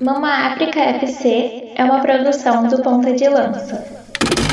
Mama África FC é uma produção do Ponta de Lança.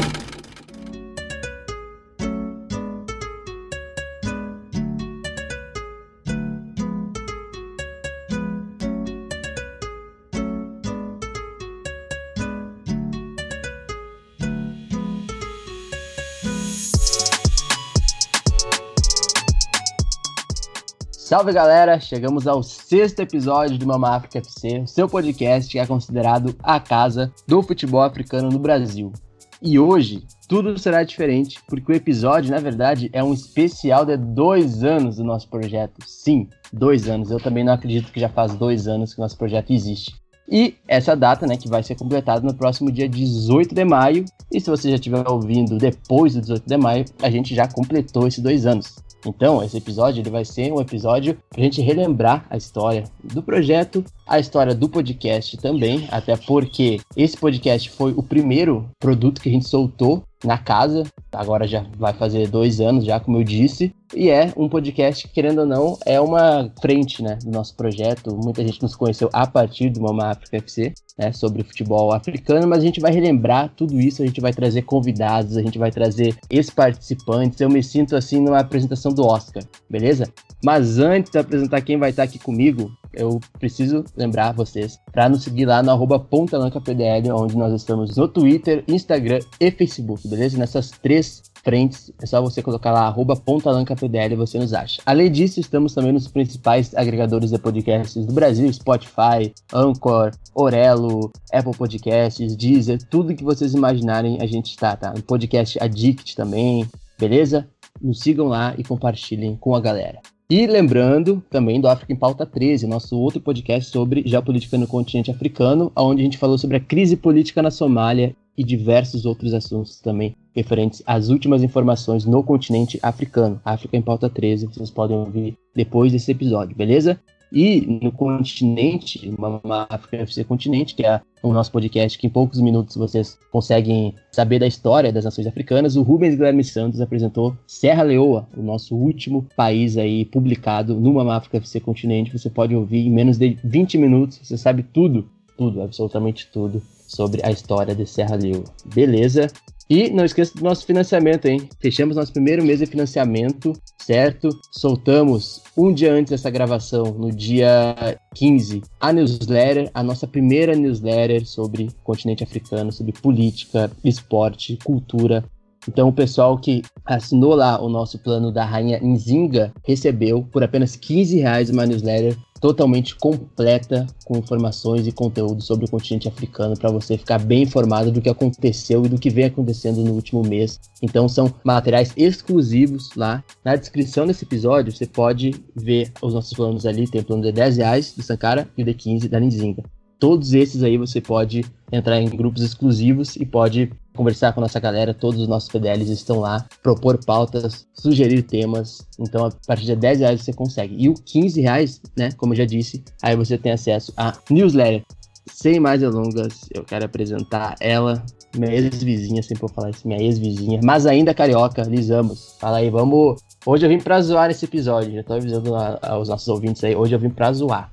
Salve galera, chegamos ao 6º episódio do Mama África FC, o seu podcast que é considerado a casa do futebol africano no Brasil. E hoje tudo será diferente, porque o episódio, na verdade, é um especial de 2 anos do nosso projeto. Sim, 2 anos, eu também não acredito que já faz 2 anos que o nosso projeto existe. E essa data, que vai ser completada no próximo dia 18 de maio, e se você já estiver ouvindo depois do 18 de maio, a gente já completou esses 2 anos. Então, esse episódio ele vai ser um episódio pra gente relembrar a história do projeto, a história do podcast também, até porque esse podcast foi o primeiro produto que a gente soltou na casa, agora já vai fazer 2 anos já, como eu disse, e é um podcast que, querendo ou não, é uma frente, do nosso projeto. Muita gente nos conheceu a partir do Mama África FC, sobre futebol africano, mas a gente vai relembrar tudo isso, a gente vai trazer convidados, a gente vai trazer ex-participantes. Eu me sinto assim numa apresentação do Oscar, beleza? Mas antes de apresentar quem vai estar aqui comigo, eu preciso lembrar vocês para nos seguir lá no @pontalancapdl, onde nós estamos no Twitter, Instagram e Facebook, beleza? Nessas 3 frentes, é só você colocar lá @pontalancapdl e você nos acha. Além disso, estamos também nos principais agregadores de podcasts do Brasil, Spotify, Anchor, Orelo, Apple Podcasts, Deezer, tudo que vocês imaginarem a gente está, No Podcast Addict também, beleza? Nos sigam lá e compartilhem com a galera. E lembrando também do África em Pauta 13, nosso outro podcast sobre geopolítica no continente africano, onde a gente falou sobre a crise política na Somália e diversos outros assuntos também referentes às últimas informações no continente africano. África em Pauta 13, vocês podem ouvir depois desse episódio, beleza? E no continente, Mama África FC Continente, que é o nosso podcast que em poucos minutos vocês conseguem saber da história das nações africanas, o Rubens Guilherme Santos apresentou Serra Leoa, o nosso último país aí publicado no Mama África FC Continente. Você pode ouvir em menos de 20 minutos, você sabe tudo, absolutamente tudo sobre a história de Serra Leoa, beleza? E não esqueça do nosso financiamento, hein? Fechamos nosso primeiro mês de financiamento, certo? Soltamos um dia antes dessa gravação, no dia 15, a newsletter, a nossa primeira newsletter sobre o continente africano, sobre política, esporte, cultura. Então o pessoal que assinou lá o nosso plano da Rainha Nzinga recebeu por apenas R$15 uma newsletter totalmente completa, com informações e conteúdo sobre o continente africano, para você ficar bem informado do que aconteceu e do que vem acontecendo no último mês. Então são materiais exclusivos lá. Na descrição desse episódio você pode ver os nossos planos ali. Tem o plano de R$10 do Sankara e o de 15 da Nzinga. Todos esses aí você pode entrar em grupos exclusivos e pode conversar com a nossa galera. Todos os nossos PDLs estão lá, propor pautas, sugerir temas. Então, a partir de R$10 você consegue. E o R$15, como eu já disse, aí você tem acesso à newsletter. Sem mais delongas, eu quero apresentar ela, minha ex-vizinha, sempre vou falar isso, minha ex-vizinha, mas ainda carioca, Liz Amos. Fala aí, vamos... Hoje eu vim pra zoar nesse episódio, já tô avisando aos nossos ouvintes aí, hoje eu vim pra zoar.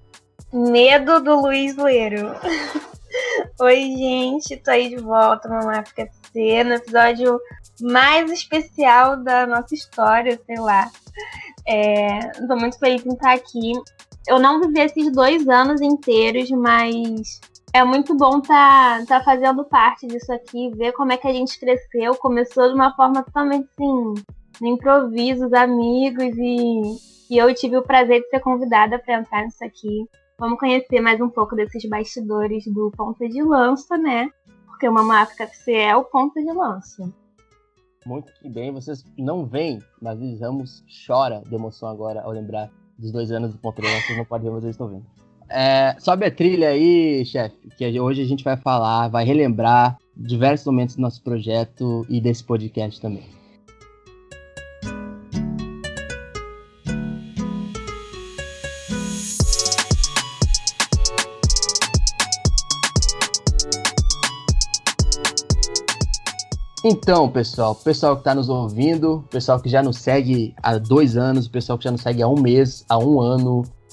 Medo do Luiz Leiro. Oi, gente, tô aí de volta no Mama África FC, no episódio mais especial da nossa história, sei lá. Tô muito feliz em estar aqui. Eu não vivi esses 2 anos inteiros, mas é muito bom tá fazendo parte disso aqui, ver como é que a gente cresceu. Começou de uma forma totalmente assim, no improviso, os amigos, e eu tive o prazer de ser convidada para entrar nisso aqui. Vamos conhecer mais um pouco desses bastidores do Ponta de Lança, Porque o Mama África FC é o Ponta de Lança. Muito que bem, vocês não veem, mas Liz Ramos chora de emoção agora ao lembrar dos 2 anos do Ponta de Lança. Vocês não podem ver, mas eles estão vendo. Sobe a trilha aí, chefe, que hoje a gente vai falar, vai relembrar diversos momentos do nosso projeto e desse podcast também. Então, pessoal que está nos ouvindo, pessoal que já nos segue há 2 anos, pessoal que já nos segue há 1 mês, há 1 ano,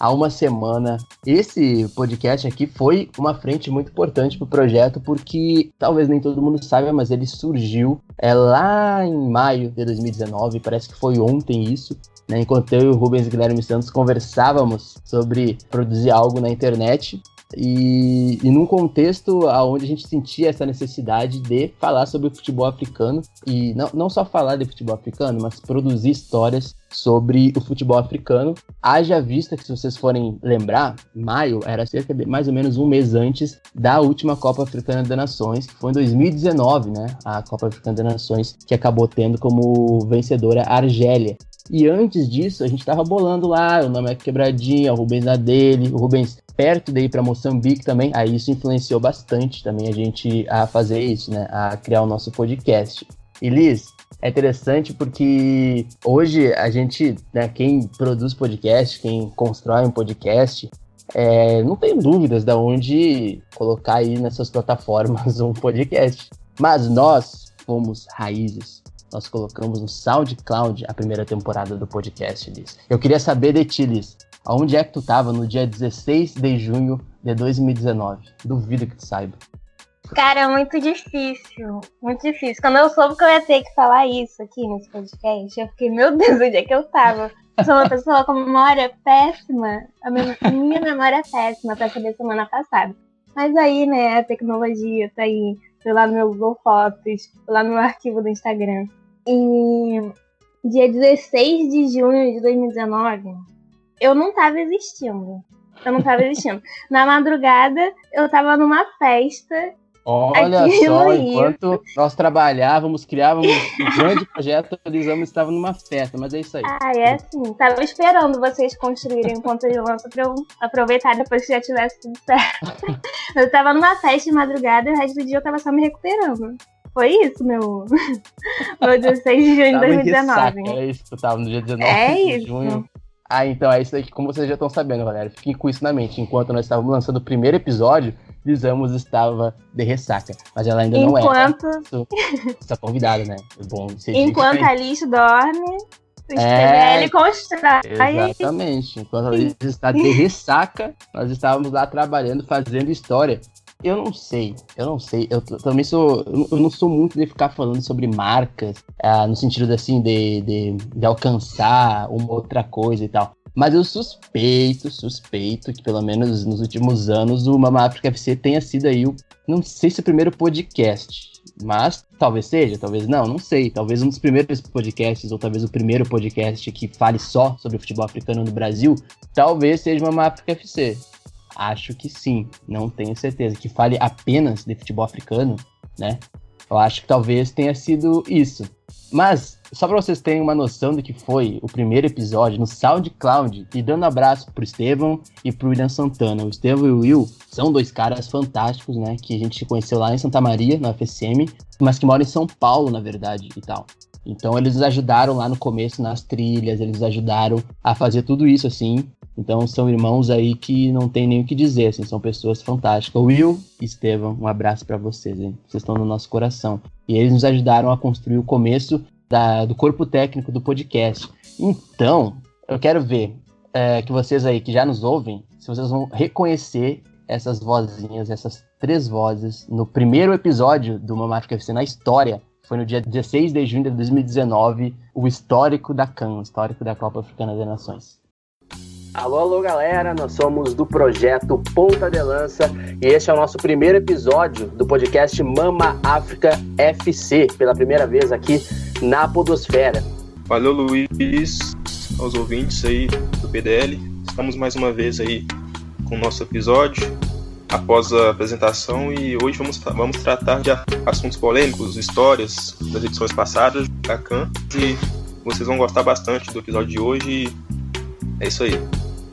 há uma semana. Esse podcast aqui foi uma frente muito importante para o projeto, porque talvez nem todo mundo saiba, mas ele surgiu lá em maio de 2019, parece que foi ontem isso, né? Enquanto eu e o Rubens Guilherme Santos conversávamos sobre produzir algo na internet, e num contexto onde a gente sentia essa necessidade de falar sobre o futebol africano, e não só falar de futebol africano, mas produzir histórias sobre o futebol africano. Haja vista que, se vocês forem lembrar, maio era cerca de mais ou menos um mês antes da última Copa Africana das Nações, que foi em 2019, né? A Copa Africana das Nações, que acabou tendo como vencedora a Argélia. E antes disso, a gente tava bolando lá, o nome é Quebradinha, o Rubens na dele, o Rubens perto de ir para Moçambique também. Aí isso influenciou bastante também a gente a fazer isso, né? A criar o nosso podcast. E Liz, é interessante porque hoje a gente, né, quem produz podcast, quem constrói um podcast, não tem dúvidas de onde colocar aí nessas plataformas um podcast. Mas nós fomos raízes. Nós colocamos no SoundCloud a primeira temporada do podcast, Liz. Eu queria saber de ti, Liz. Aonde é que tu tava no dia 16 de junho de 2019? Duvido que tu saiba. Cara, muito difícil. Muito difícil. Quando eu soube que eu ia ter que falar isso aqui nesse podcast, eu fiquei, meu Deus, onde é que eu tava? Sou uma pessoa com memória péssima. A minha memória é péssima pra saber semana passada. Mas aí, né, a tecnologia tá aí. Fui lá no meu Google Fotos, fui lá no meu arquivo do Instagram. E dia 16 de junho de 2019, eu não tava existindo. Na madrugada, eu tava numa festa. Olha só, enquanto nós trabalhávamos, criávamos um grande projeto, a Lisama estava numa festa, mas é isso aí. É assim. Tava esperando vocês construírem um ponto de lança pra eu aproveitar depois que já tivesse tudo certo. Eu tava numa festa de madrugada e o resto do dia eu tava só me recuperando. Foi isso, meu 16 de junho de 2019. É isso, eu tava no dia 19 de junho. Então é isso aí que, como vocês já estão sabendo, galera, fiquem com isso na mente. Enquanto nós estávamos lançando o primeiro episódio, Lisamos estava de ressaca, mas ela ainda não era. Sua convidada, né? É bom, enquanto a Liz dorme, o STBL constrói. Exatamente. Enquanto a Liz está de ressaca, nós estávamos lá trabalhando, fazendo história. Eu não sei. Eu não sou muito de ficar falando sobre marcas, no sentido assim, de alcançar uma outra coisa e tal. Mas eu suspeito que pelo menos nos últimos anos o Mama África FC tenha sido aí não sei se o primeiro podcast, mas talvez seja, talvez não sei. Talvez um dos primeiros podcasts, ou talvez o primeiro podcast que fale só sobre o futebol africano no Brasil, talvez seja o Mama África FC. Acho que sim, não tenho certeza. Que fale apenas de futebol africano, né? Eu acho que talvez tenha sido isso. Mas, só para vocês terem uma noção do que foi o primeiro episódio no SoundCloud, e dando um abraço pro Estevão e pro William Santana. O Estevão e o Will são dois caras fantásticos, né? Que a gente conheceu lá em Santa Maria, na FSM, mas que moram em São Paulo, na verdade, e tal. Então eles nos ajudaram lá no começo, nas trilhas, eles nos ajudaram a fazer tudo isso, assim. Então são irmãos aí que não tem nem o que dizer, assim, são pessoas fantásticas. Will e Estevão, um abraço pra vocês, hein? Vocês estão no nosso coração. E eles nos ajudaram a construir o começo do corpo técnico do podcast. Então, eu quero ver que vocês aí que já nos ouvem, se vocês vão reconhecer essas vozinhas, essas 3 vozes no primeiro episódio do Mama África FC na história. Foi no dia 16 de junho de 2019, o histórico da CAN, o histórico da Copa Africana das Nações. Alô, galera, nós somos do projeto Ponta de Lança e este é o nosso primeiro episódio do podcast Mama África FC, pela primeira vez aqui na podosfera. Valeu, Luiz, aos ouvintes aí do PDL. Estamos mais uma vez aí com o nosso episódio após a apresentação e hoje vamos tratar de assuntos polêmicos, histórias das edições passadas da CAN e vocês vão gostar bastante do episódio de hoje e é isso aí.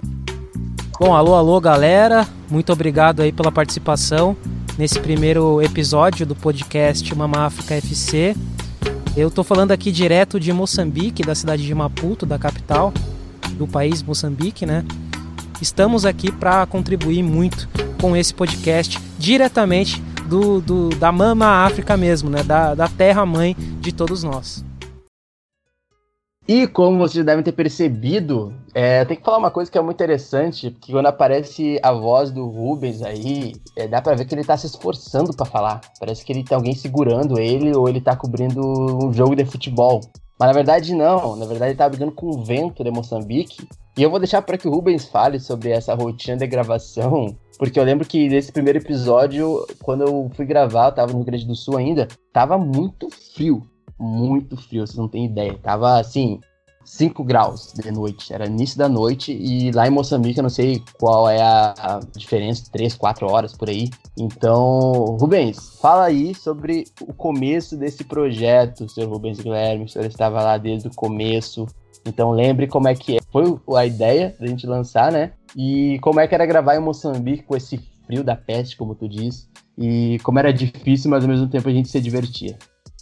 Bom, alô galera, muito obrigado aí pela participação nesse primeiro episódio do podcast Mama África FC. Eu tô falando aqui direto de Moçambique, da cidade de Maputo, da capital do país, Moçambique, né? Estamos aqui para contribuir muito com esse podcast diretamente da Mama África mesmo, né? Da terra-mãe de todos nós. E como vocês devem ter percebido Tem que falar uma coisa que é muito interessante, porque quando aparece a voz do Rubens aí, dá pra ver que ele tá se esforçando pra falar. Parece que ele tem alguém segurando ele, ou ele tá cobrindo um jogo de futebol. Mas na verdade não, na verdade ele tá brigando com o vento de Moçambique. E eu vou deixar para que o Rubens fale sobre essa rotina de gravação, porque eu lembro que nesse primeiro episódio, quando eu fui gravar, eu tava no Rio Grande do Sul ainda, tava muito frio, vocês não têm ideia. Tava assim, 5 graus de noite, era início da noite, e lá em Moçambique eu não sei qual é a diferença, 3, 4 horas por aí. Então, Rubens, fala aí sobre o começo desse projeto, senhor Rubens Guilherme, o senhor estava lá desde o começo, então lembre como é que foi a ideia da gente lançar, né? E como é que era gravar em Moçambique com esse frio da peste, como tu diz, e como era difícil, mas ao mesmo tempo a gente se divertia.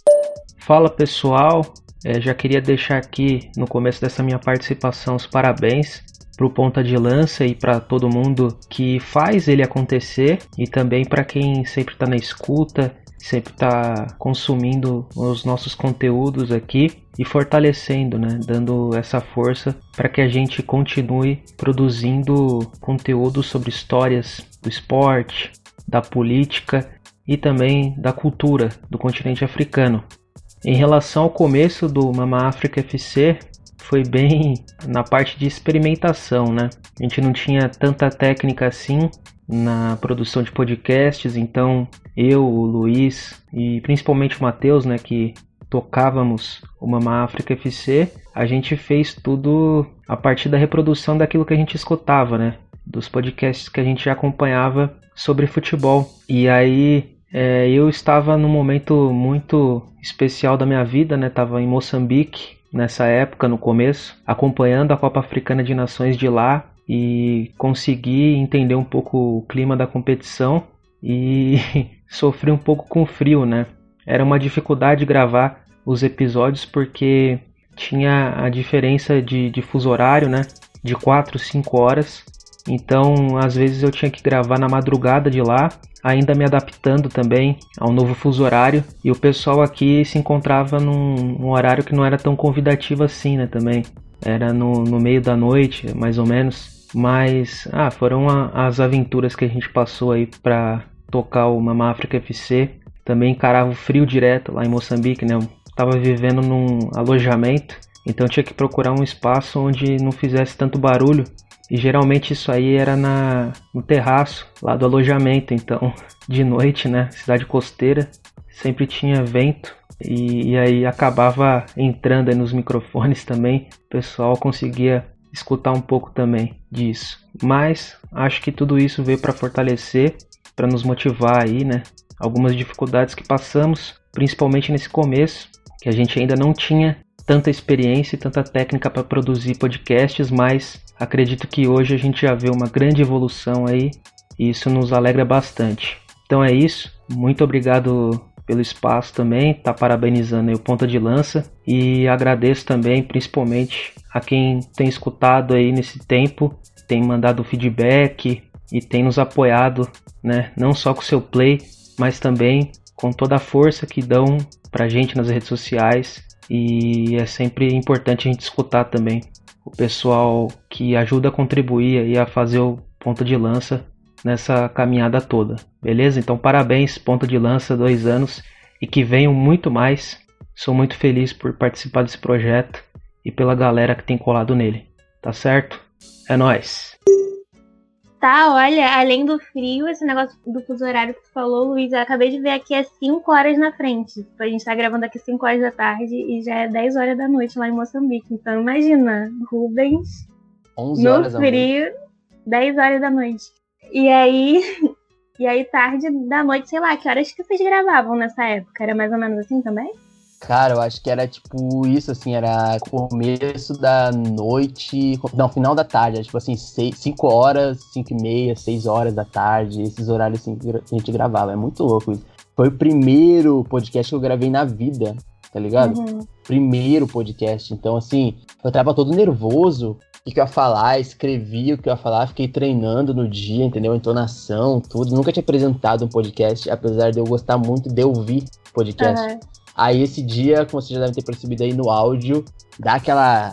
Fala pessoal, já queria deixar aqui no começo dessa minha participação os parabéns pro Ponta de Lança e para todo mundo que faz ele acontecer, e também para quem sempre está na escuta, sempre está consumindo os nossos conteúdos aqui e fortalecendo, né, dando essa força para que a gente continue produzindo conteúdo sobre histórias do esporte, da política e também da cultura do continente africano. Em relação ao começo do Mama África FC, foi bem na parte de experimentação, né? A gente não tinha tanta técnica assim na produção de podcasts, então eu, o Luiz e principalmente o Matheus, né, que tocávamos o Mama África FC, a gente fez tudo a partir da reprodução daquilo que a gente escutava, né? Dos podcasts que a gente já acompanhava sobre futebol. E aí eu estava num momento muito especial da minha vida, né? Estava em Moçambique nessa época, no começo, acompanhando a Copa Africana de Nações de lá e consegui entender um pouco o clima da competição e sofri um pouco com o frio, né? Era uma dificuldade gravar os episódios porque tinha a diferença de fuso horário, né? De 4, 5 horas. Então, às vezes eu tinha que gravar na madrugada de lá, ainda me adaptando também ao novo fuso horário. E o pessoal aqui se encontrava num horário que não era tão convidativo assim, né, também. Era no meio da noite, mais ou menos. Mas, foram as aventuras que a gente passou aí para tocar o Mama África FC. Também encarava o frio direto lá em Moçambique, né? Eu tava vivendo num alojamento, então tinha que procurar um espaço onde não fizesse tanto barulho. E geralmente isso aí era no terraço lá do alojamento, então de noite, né, cidade costeira, sempre tinha vento e aí acabava entrando aí nos microfones também, o pessoal conseguia escutar um pouco também disso. Mas acho que tudo isso veio para fortalecer, para nos motivar aí, né, algumas dificuldades que passamos, principalmente nesse começo, que a gente ainda não tinha tanta experiência e tanta técnica para produzir podcasts, mas acredito que hoje a gente já vê uma grande evolução aí e isso nos alegra bastante. Então é isso, muito obrigado pelo espaço também, tá parabenizando aí o Ponta de Lança e agradeço também principalmente a quem tem escutado aí nesse tempo, tem mandado feedback e tem nos apoiado, né, não só com o seu play, mas também com toda a força que dão pra gente nas redes sociais. E é sempre importante a gente escutar também o pessoal que ajuda a contribuir e a fazer o Ponta de Lança nessa caminhada toda, beleza? Então parabéns, Ponta de Lança, 2 anos e que venham muito mais. Sou muito feliz por participar desse projeto e pela galera que tem colado nele, tá certo? É nóis! Tá, olha, além do frio, esse negócio do fuso horário que tu falou, Luiz, eu acabei de ver aqui, é 5 horas na frente. A gente tá gravando aqui 5 horas da tarde e já é 10 horas da noite lá em Moçambique. Então imagina, Rubens, 11 horas no frio, 10 horas da noite. E aí tarde da noite, sei lá, que horas que vocês gravavam nessa época? Era mais ou menos assim também? Cara, eu acho que era tipo isso, assim, era começo da noite, não, final da tarde, era tipo assim, 5 horas, 5 e meia, 6 horas da tarde, esses horários assim que a gente gravava, é muito louco isso. Foi o primeiro podcast que eu gravei na vida, tá ligado? Uhum. Primeiro podcast, então assim, eu tava todo nervoso, o que eu ia falar, escrevi o que eu ia falar, fiquei treinando no dia, entendeu? Entonação, tudo, nunca tinha apresentado um podcast, apesar de eu gostar muito de ouvir podcast. Uhum. Aí esse dia, como vocês já devem ter percebido aí no áudio, dá aquela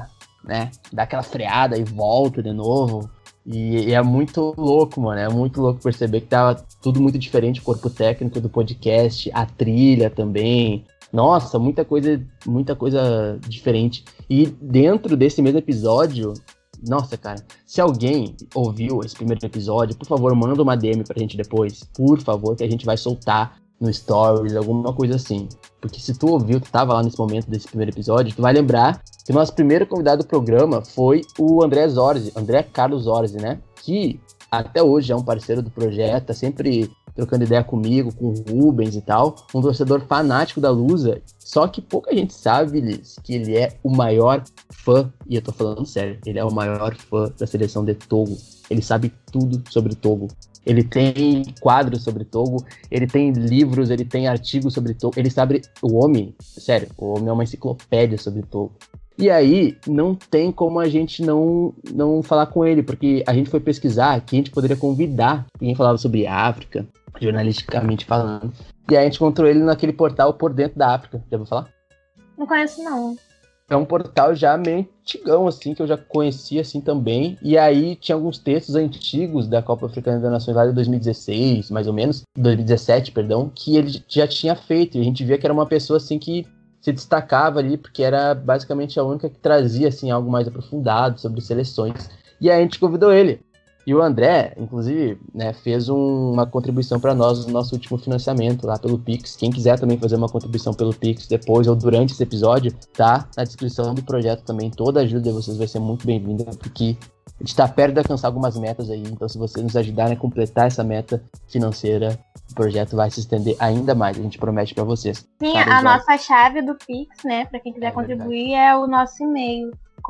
né, dá aquela freada e volta de novo. E é muito louco, mano. É muito louco perceber que tava tudo muito diferente, o corpo técnico do podcast, a trilha também. Nossa, muita coisa diferente. E dentro desse mesmo episódio, nossa, cara, se alguém ouviu esse primeiro episódio, por favor, manda uma DM pra gente depois, por favor, que a gente vai soltar no Stories, alguma coisa assim. Porque se tu ouviu, tu tava lá nesse momento desse primeiro episódio, tu vai lembrar que o nosso primeiro convidado do programa foi o André Carlos Zorzi, né? Que até hoje é um parceiro do projeto, tá sempre trocando ideia comigo, com o Rubens e tal. Um torcedor fanático da Lusa, só que pouca gente sabe, Liz, que ele é o maior fã, e eu tô falando sério, ele é o maior fã da seleção de Togo. Ele sabe tudo sobre Togo. Ele tem quadros sobre Togo, ele tem livros, ele tem artigos sobre Togo, ele sabe, o homem é uma enciclopédia sobre Togo. E aí, não tem como a gente não falar com ele, porque a gente foi pesquisar que a gente poderia convidar quem falava sobre África, jornalisticamente falando, e aí a gente encontrou ele naquele portal Por Dentro da África. Já ouviu falar? Não conheço, não. É um portal já meio antigão, assim, que eu já conhecia, assim, também. E aí tinha alguns textos antigos da Copa Africana das Nações lá de 2016, mais ou menos, 2017, perdão, que ele já tinha feito. E a gente via que era uma pessoa, assim, que se destacava ali, porque era basicamente a única que trazia, assim, algo mais aprofundado sobre seleções. E aí a gente convidou ele. E o André, inclusive, né, fez uma contribuição para nós no nosso último financiamento lá pelo Pix. Quem quiser também fazer uma contribuição pelo Pix depois ou durante esse episódio, tá na descrição do projeto também. Toda ajuda de vocês vai ser muito bem-vinda, porque a gente está perto de alcançar algumas metas aí. Então, se vocês nos ajudarem a completar essa meta financeira, o projeto vai se estender ainda mais. A gente promete para vocês. Sim, a nossa chave do Pix, né, para quem quiser contribuir, é o nosso e-mail,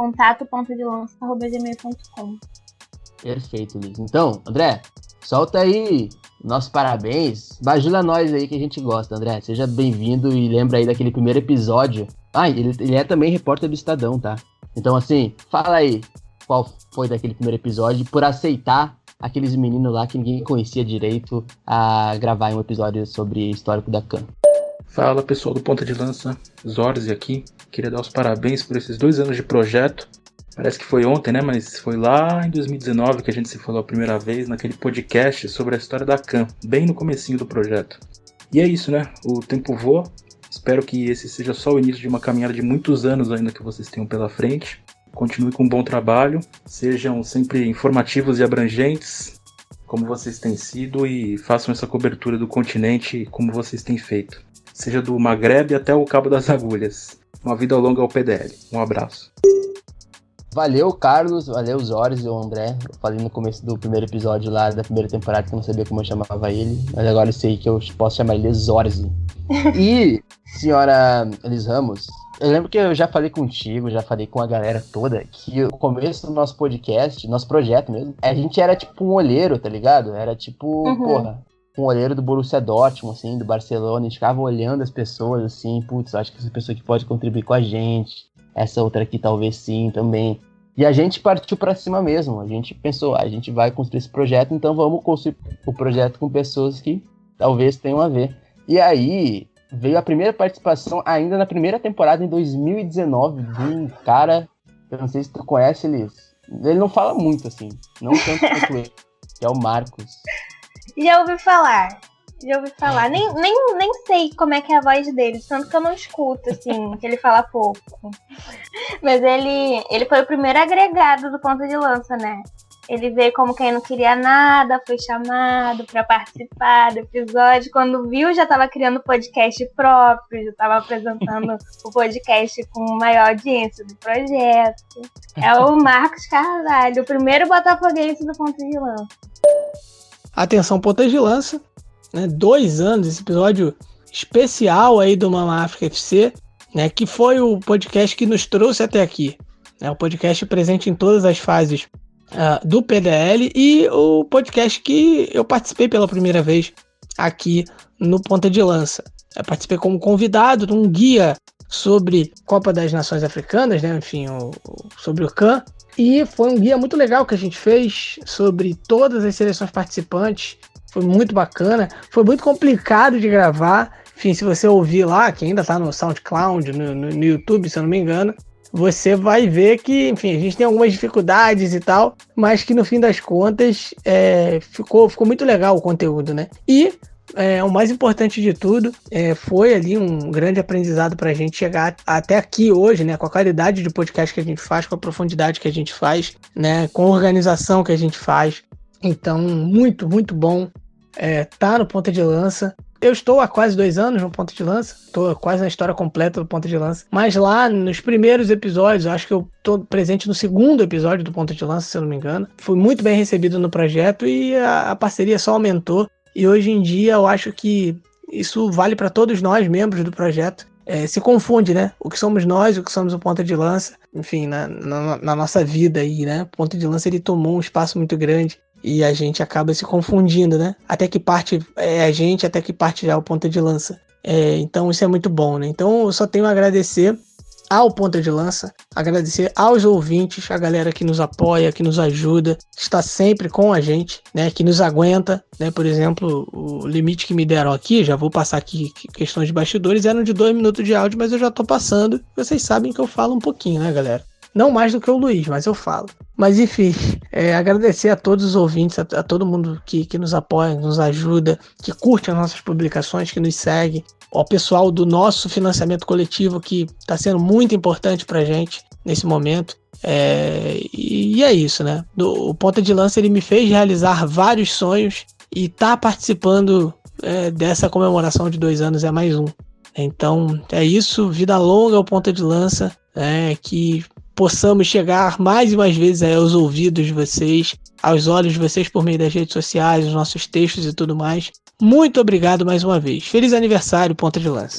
contato.delança@gmail.com. Perfeito, Liz. Então, André, solta aí nosso parabéns. Bajula nós aí que a gente gosta, André. Seja bem-vindo e lembra aí daquele primeiro episódio. Ele é também repórter do Estadão, tá? Então, assim, fala aí qual foi daquele primeiro episódio por aceitar aqueles meninos lá que ninguém conhecia direito a gravar um episódio sobre histórico da CAN. Fala, pessoal do Ponta de Lança, Zorzi aqui. Queria dar os parabéns por esses 2 anos de projeto. Parece que foi ontem, né? Mas foi lá em 2019 que a gente se falou a primeira vez naquele podcast sobre a história da CAN, bem no comecinho do projeto. E é isso, né? O tempo voa. Espero que esse seja só o início de uma caminhada de muitos anos ainda que vocês tenham pela frente. Continue com um bom trabalho. Sejam sempre informativos e abrangentes, como vocês têm sido, e façam essa cobertura do continente como vocês têm feito. Seja do Maghreb até o Cabo das Agulhas. Uma vida longa ao PDL. Um abraço. Valeu, Carlos, valeu, Zorzi e o André. Eu falei no começo do primeiro episódio lá da primeira temporada que eu não sabia como eu chamava ele, mas agora eu sei que eu posso chamar ele de Zorzi. E, senhora Liz Ramos, eu lembro que eu já falei contigo, já falei com a galera toda, que o começo do nosso podcast, nosso projeto mesmo, a gente era tipo um olheiro, tá ligado? Era tipo, um olheiro do Borussia Dortmund, assim, do Barcelona. A gente ficava olhando as pessoas, assim, putz, acho que essa pessoa aqui pode contribuir com a gente. Essa outra aqui talvez sim também. E a gente partiu pra cima mesmo. A gente pensou, a gente vai construir esse projeto, então vamos construir o projeto com pessoas que talvez tenham a ver. E aí veio a primeira participação ainda na primeira temporada, em 2019, de um cara, eu não sei se tu conhece, Liz. Ele não fala muito, assim, não tanto quanto ele, que é o Marcos. Já ouvi falar. Nem sei como é que é a voz dele, tanto que eu não escuto, assim, que ele fala pouco. Mas ele foi o primeiro agregado do Ponta de Lança, né? Ele veio como quem não queria nada, foi chamado pra participar do episódio. Quando viu, já tava criando podcast próprio, já tava apresentando o podcast com maior audiência do projeto. É o Marcos Carvalho, o primeiro botafoguense do Ponta de Lança. Atenção, Ponta de Lança. 2 anos, esse episódio especial aí do Mama África FC, né, que foi o podcast que nos trouxe até aqui. O podcast presente em todas as fases do PDL e o podcast que eu participei pela primeira vez aqui no Ponta de Lança. Eu participei como convidado de um guia sobre Copa das Nações Africanas, né, enfim, sobre o CAN. E foi um guia muito legal que a gente fez sobre todas as seleções participantes. Foi muito bacana, foi muito complicado de gravar. Enfim, se você ouvir lá, que ainda tá no SoundCloud, no YouTube, se eu não me engano, você vai ver que, enfim, a gente tem algumas dificuldades e tal, mas que no fim das contas ficou muito legal o conteúdo, né? E o mais importante de tudo foi ali um grande aprendizado pra gente chegar até aqui hoje, né? Com a qualidade de podcast que a gente faz, com a profundidade que a gente faz, né? Com a organização que a gente faz. Então, muito, muito bom tá no Ponta de Lança. Eu estou há quase 2 anos no Ponta de Lança, estou quase na história completa do Ponta de Lança, mas lá nos primeiros episódios, acho que eu estou presente no 2º episódio do Ponta de Lança, se eu não me engano, fui muito bem recebido no projeto e a parceria só aumentou, e hoje em dia eu acho que isso vale para todos nós, membros do projeto. Se confunde, né? O que somos nós, o que somos o Ponta de Lança, enfim, na nossa vida aí, né? O Ponta de Lança ele tomou um espaço muito grande. E a gente acaba se confundindo, né? Até que parte é a gente, até que parte já é o Ponta de Lança. Então isso é muito bom, né? Então eu só tenho a agradecer ao Ponta de Lança, agradecer aos ouvintes, a galera que nos apoia, que nos ajuda, que está sempre com a gente, né? Que nos aguenta, né? Por exemplo, o limite que me deram aqui, já vou passar aqui questões de bastidores, eram de 2 minutos de áudio, mas eu já tô passando. Vocês sabem que eu falo um pouquinho, né, galera? Não mais do que o Luiz, mas eu falo. Mas enfim, agradecer a todos os ouvintes, a todo mundo que nos apoia, nos ajuda, que curte as nossas publicações, que nos segue. Ao pessoal do nosso financiamento coletivo, que está sendo muito importante pra gente nesse momento. E é isso, né? O Ponta de Lança ele me fez realizar vários sonhos e tá participando dessa comemoração de 2 anos é mais um. Então é isso, vida longa ao Ponta de Lança, que possamos chegar mais e mais vezes aos ouvidos de vocês, aos olhos de vocês por meio das redes sociais, os nossos textos e tudo mais. Muito obrigado mais uma vez. Feliz aniversário, Ponta de Lança.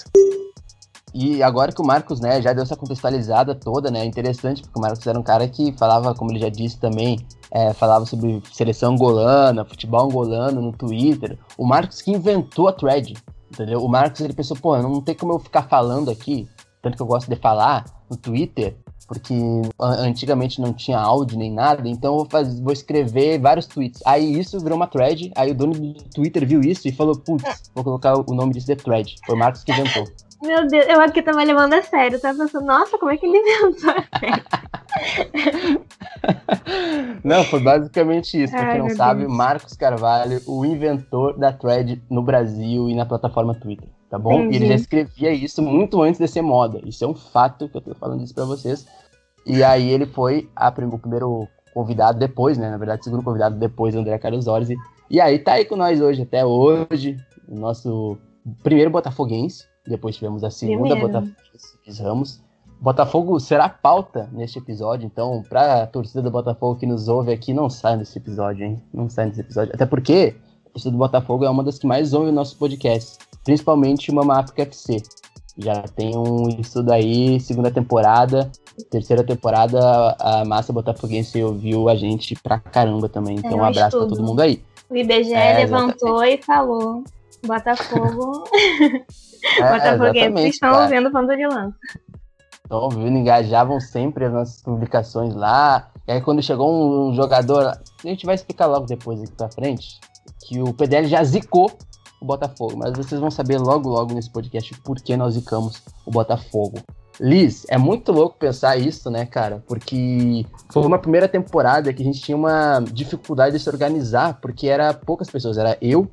E agora que o Marcos, né, já deu essa contextualizada toda, né, interessante, porque o Marcos era um cara que falava, como ele já disse também, falava sobre seleção angolana, futebol angolano no Twitter. O Marcos que inventou a thread, entendeu? O Marcos, ele pensou, não tem como eu ficar falando aqui, tanto que eu gosto de falar no Twitter, porque antigamente não tinha áudio nem nada, então eu vou escrever vários tweets. Aí isso virou uma thread, aí o dono do Twitter viu isso e falou, vou colocar o nome disso de thread. Foi o Marcos que inventou. Meu Deus, eu aqui tava levando a sério, tava pensando, nossa, como é que ele inventou? Não, foi basicamente isso. Pra quem não sabe, Deus. Marcos Carvalho, o inventor da thread no Brasil e na plataforma Twitter, tá bom? Entendi. E ele já escrevia isso muito antes de ser moda. Isso é um fato que eu tô falando isso pra vocês. E aí ele foi o primeiro convidado depois, né? Na verdade, o segundo convidado depois do André Carlos Orsi. E aí tá aí com nós hoje, até hoje, o nosso primeiro botafoguense. Depois tivemos a segunda Botafoguense Ramos. Botafogo será pauta neste episódio, então pra torcida do Botafogo que nos ouve aqui, não sai desse episódio, hein? Não sai desse episódio. Até porque a torcida do Botafogo é uma das que mais ouve o nosso podcast, principalmente o Mama África FC. Já tem um estudo aí, 2ª temporada, 3ª temporada, a massa botafoguense ouviu a gente pra caramba também. Então um abraço pra todo mundo aí. O IBGE levantou e falou, Botafogo... Botafoguenses estão ouvindo o Ponta de Lança. Estão ouvindo, engajavam sempre as nossas publicações lá. E aí quando chegou um jogador, a gente vai explicar logo depois aqui pra frente, que o PDL já zicou o Botafogo, mas vocês vão saber logo nesse podcast por que nós zicamos o Botafogo. Liz, é muito louco pensar isso, né, cara? Porque foi uma primeira temporada que a gente tinha uma dificuldade de se organizar, porque era poucas pessoas, era eu,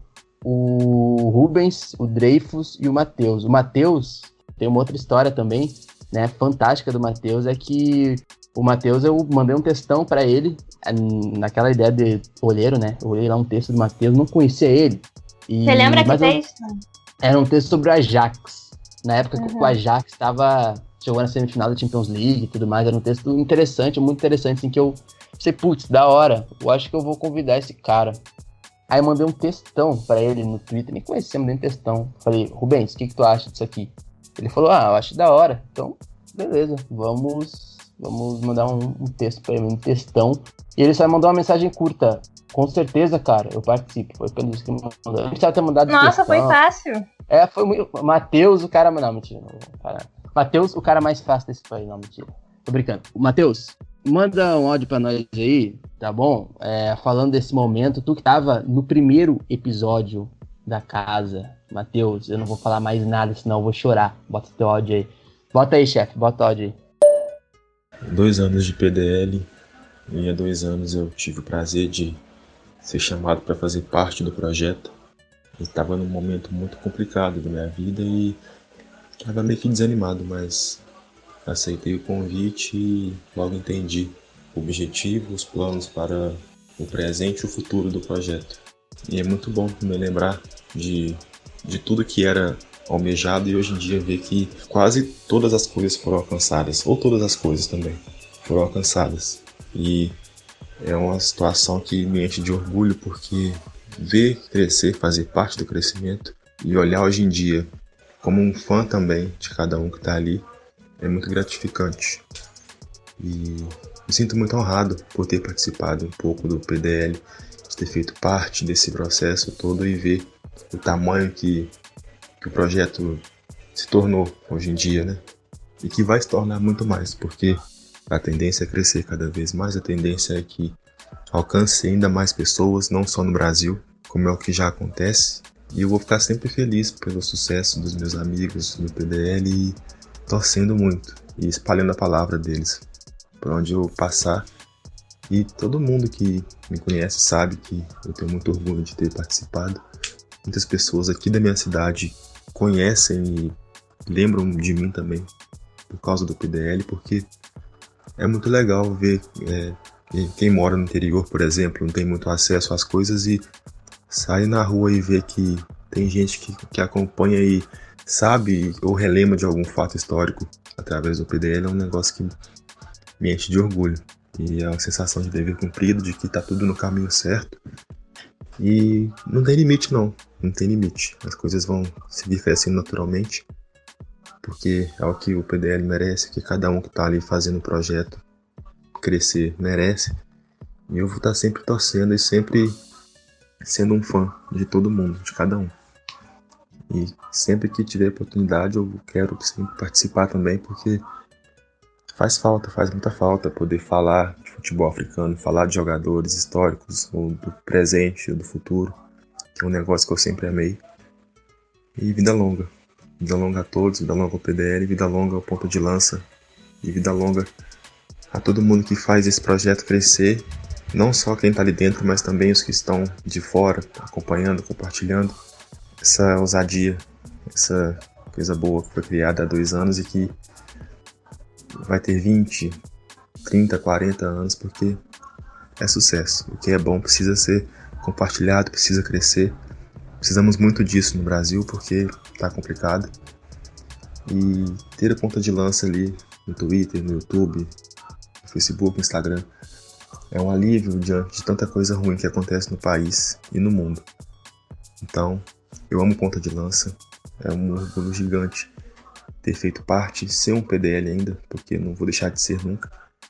o Rubens, o Dreyfus e o Matheus. O Matheus tem uma outra história também, né, fantástica do Matheus, é que o Matheus, eu mandei um textão pra ele, naquela ideia de olheiro, né, eu olhei lá um texto do Matheus, não conhecia ele. Você lembra que texto? Era um texto sobre o Ajax, na época que o Ajax chegou na semifinal da Champions League e tudo mais, era um texto interessante, muito interessante, assim, que eu pensei, da hora, eu acho que eu vou convidar esse cara. Aí eu mandei um textão pra ele no Twitter, nem conhecia, mandei um textão. Falei, Rubens, o que tu acha disso aqui? Ele falou, eu acho da hora. Então, beleza, vamos mandar um texto pra ele, um textão. E ele só mandou uma mensagem curta. Com certeza, cara, eu participo. Foi pelo isso que me mandou. A gente precisava ter mandado Nossa, textão. Foi fácil. Foi muito... Matheus, o cara... Não, mentira. Matheus, o cara mais fácil desse país. Não, mentira. Tô brincando. Matheus, manda um áudio pra nós aí, tá bom? Falando desse momento, tu que tava no primeiro episódio da casa. Matheus, eu não vou falar mais nada, senão eu vou chorar. Bota teu áudio aí. Bota aí, chefe, bota o áudio aí. 2 anos de PDL, e há 2 anos eu tive o prazer de ser chamado para fazer parte do projeto. Estava num momento muito complicado da minha vida e estava meio que desanimado, mas aceitei o convite e logo entendi o objetivo, os planos para o presente e o futuro do projeto. E é muito bom me lembrar de tudo que era almejado e hoje em dia ver que quase todas as coisas foram alcançadas, ou todas as coisas também foram alcançadas. E é uma situação que me enche de orgulho, porque ver crescer, fazer parte do crescimento e olhar hoje em dia como um fã também de cada um que está ali é muito gratificante. E me sinto muito honrado por ter participado um pouco do PDL, de ter feito parte desse processo todo e ver o tamanho que o projeto se tornou hoje em dia, né? E que vai se tornar muito mais, porque a tendência é crescer cada vez mais, a tendência é que alcance ainda mais pessoas, não só no Brasil, como é o que já acontece. E eu vou ficar sempre feliz pelo sucesso dos meus amigos no PDL e torcendo muito e espalhando a palavra deles por onde eu passar. E todo mundo que me conhece sabe que eu tenho muito orgulho de ter participado. Muitas pessoas aqui da minha cidade conhecem e lembram de mim também por causa do PDL, porque é muito legal ver quem mora no interior, por exemplo, não tem muito acesso às coisas e sai na rua e vê que tem gente que acompanha e sabe ou relembra de algum fato histórico através do PDL. É um negócio que me enche de orgulho e é uma sensação de dever cumprido, de que está tudo no caminho certo. E não tem limite não tem limite. As coisas vão seguir crescendo naturalmente, porque é o que o PDL merece, que cada um que está ali fazendo o projeto crescer merece. E eu vou estar sempre torcendo e sempre sendo um fã de todo mundo, de cada um. E sempre que tiver oportunidade eu quero sempre participar também, porque faz muita falta poder falar de futebol africano, falar de jogadores históricos, ou do presente, ou do futuro, que é um negócio que eu sempre amei. E vida longa a todos, vida longa ao PDL, vida longa ao Ponta de Lança, e vida longa a todo mundo que faz esse projeto crescer, não só quem está ali dentro, mas também os que estão de fora, acompanhando, compartilhando essa ousadia, essa coisa boa que foi criada há 2 anos e que vai ter 20, 30, 40 anos, porque é sucesso. O que é bom precisa ser compartilhado, precisa crescer. Precisamos muito disso no Brasil, porque está complicado. E ter a Ponta de Lança ali no Twitter, no YouTube, no Facebook, no Instagram, é um alívio diante de tanta coisa ruim que acontece no país e no mundo. Então, eu amo Ponta de Lança, é um orgulho gigante ter feito parte, ser um PDL ainda, porque não vou deixar de ser nunca.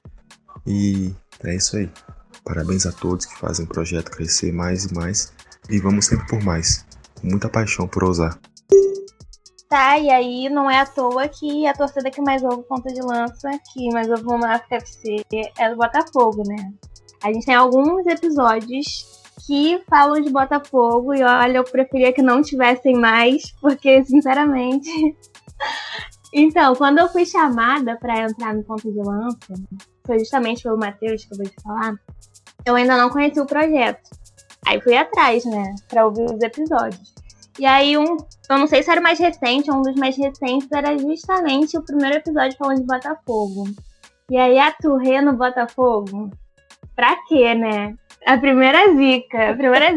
E é isso aí. Parabéns a todos que fazem o projeto crescer mais e mais. E vamos sempre por mais, com muita paixão por ousar. Tá, e aí não é à toa que a torcida que mais ouve Ponta de Lança, que mais ouve Mama África FC, é do Botafogo, né? A gente tem alguns episódios que falam de Botafogo e olha, eu preferia que não tivessem mais, porque sinceramente... Então, quando eu fui chamada pra entrar no Ponta de Lança, foi justamente pelo Matheus que eu vou te falar, eu ainda não conheci o projeto. Aí fui atrás, né, pra ouvir os episódios. E aí, eu não sei se era o mais recente, um dos mais recentes era justamente o primeiro episódio falando de Botafogo. E aí, a Touré no Botafogo, pra quê, né? A primeira zica.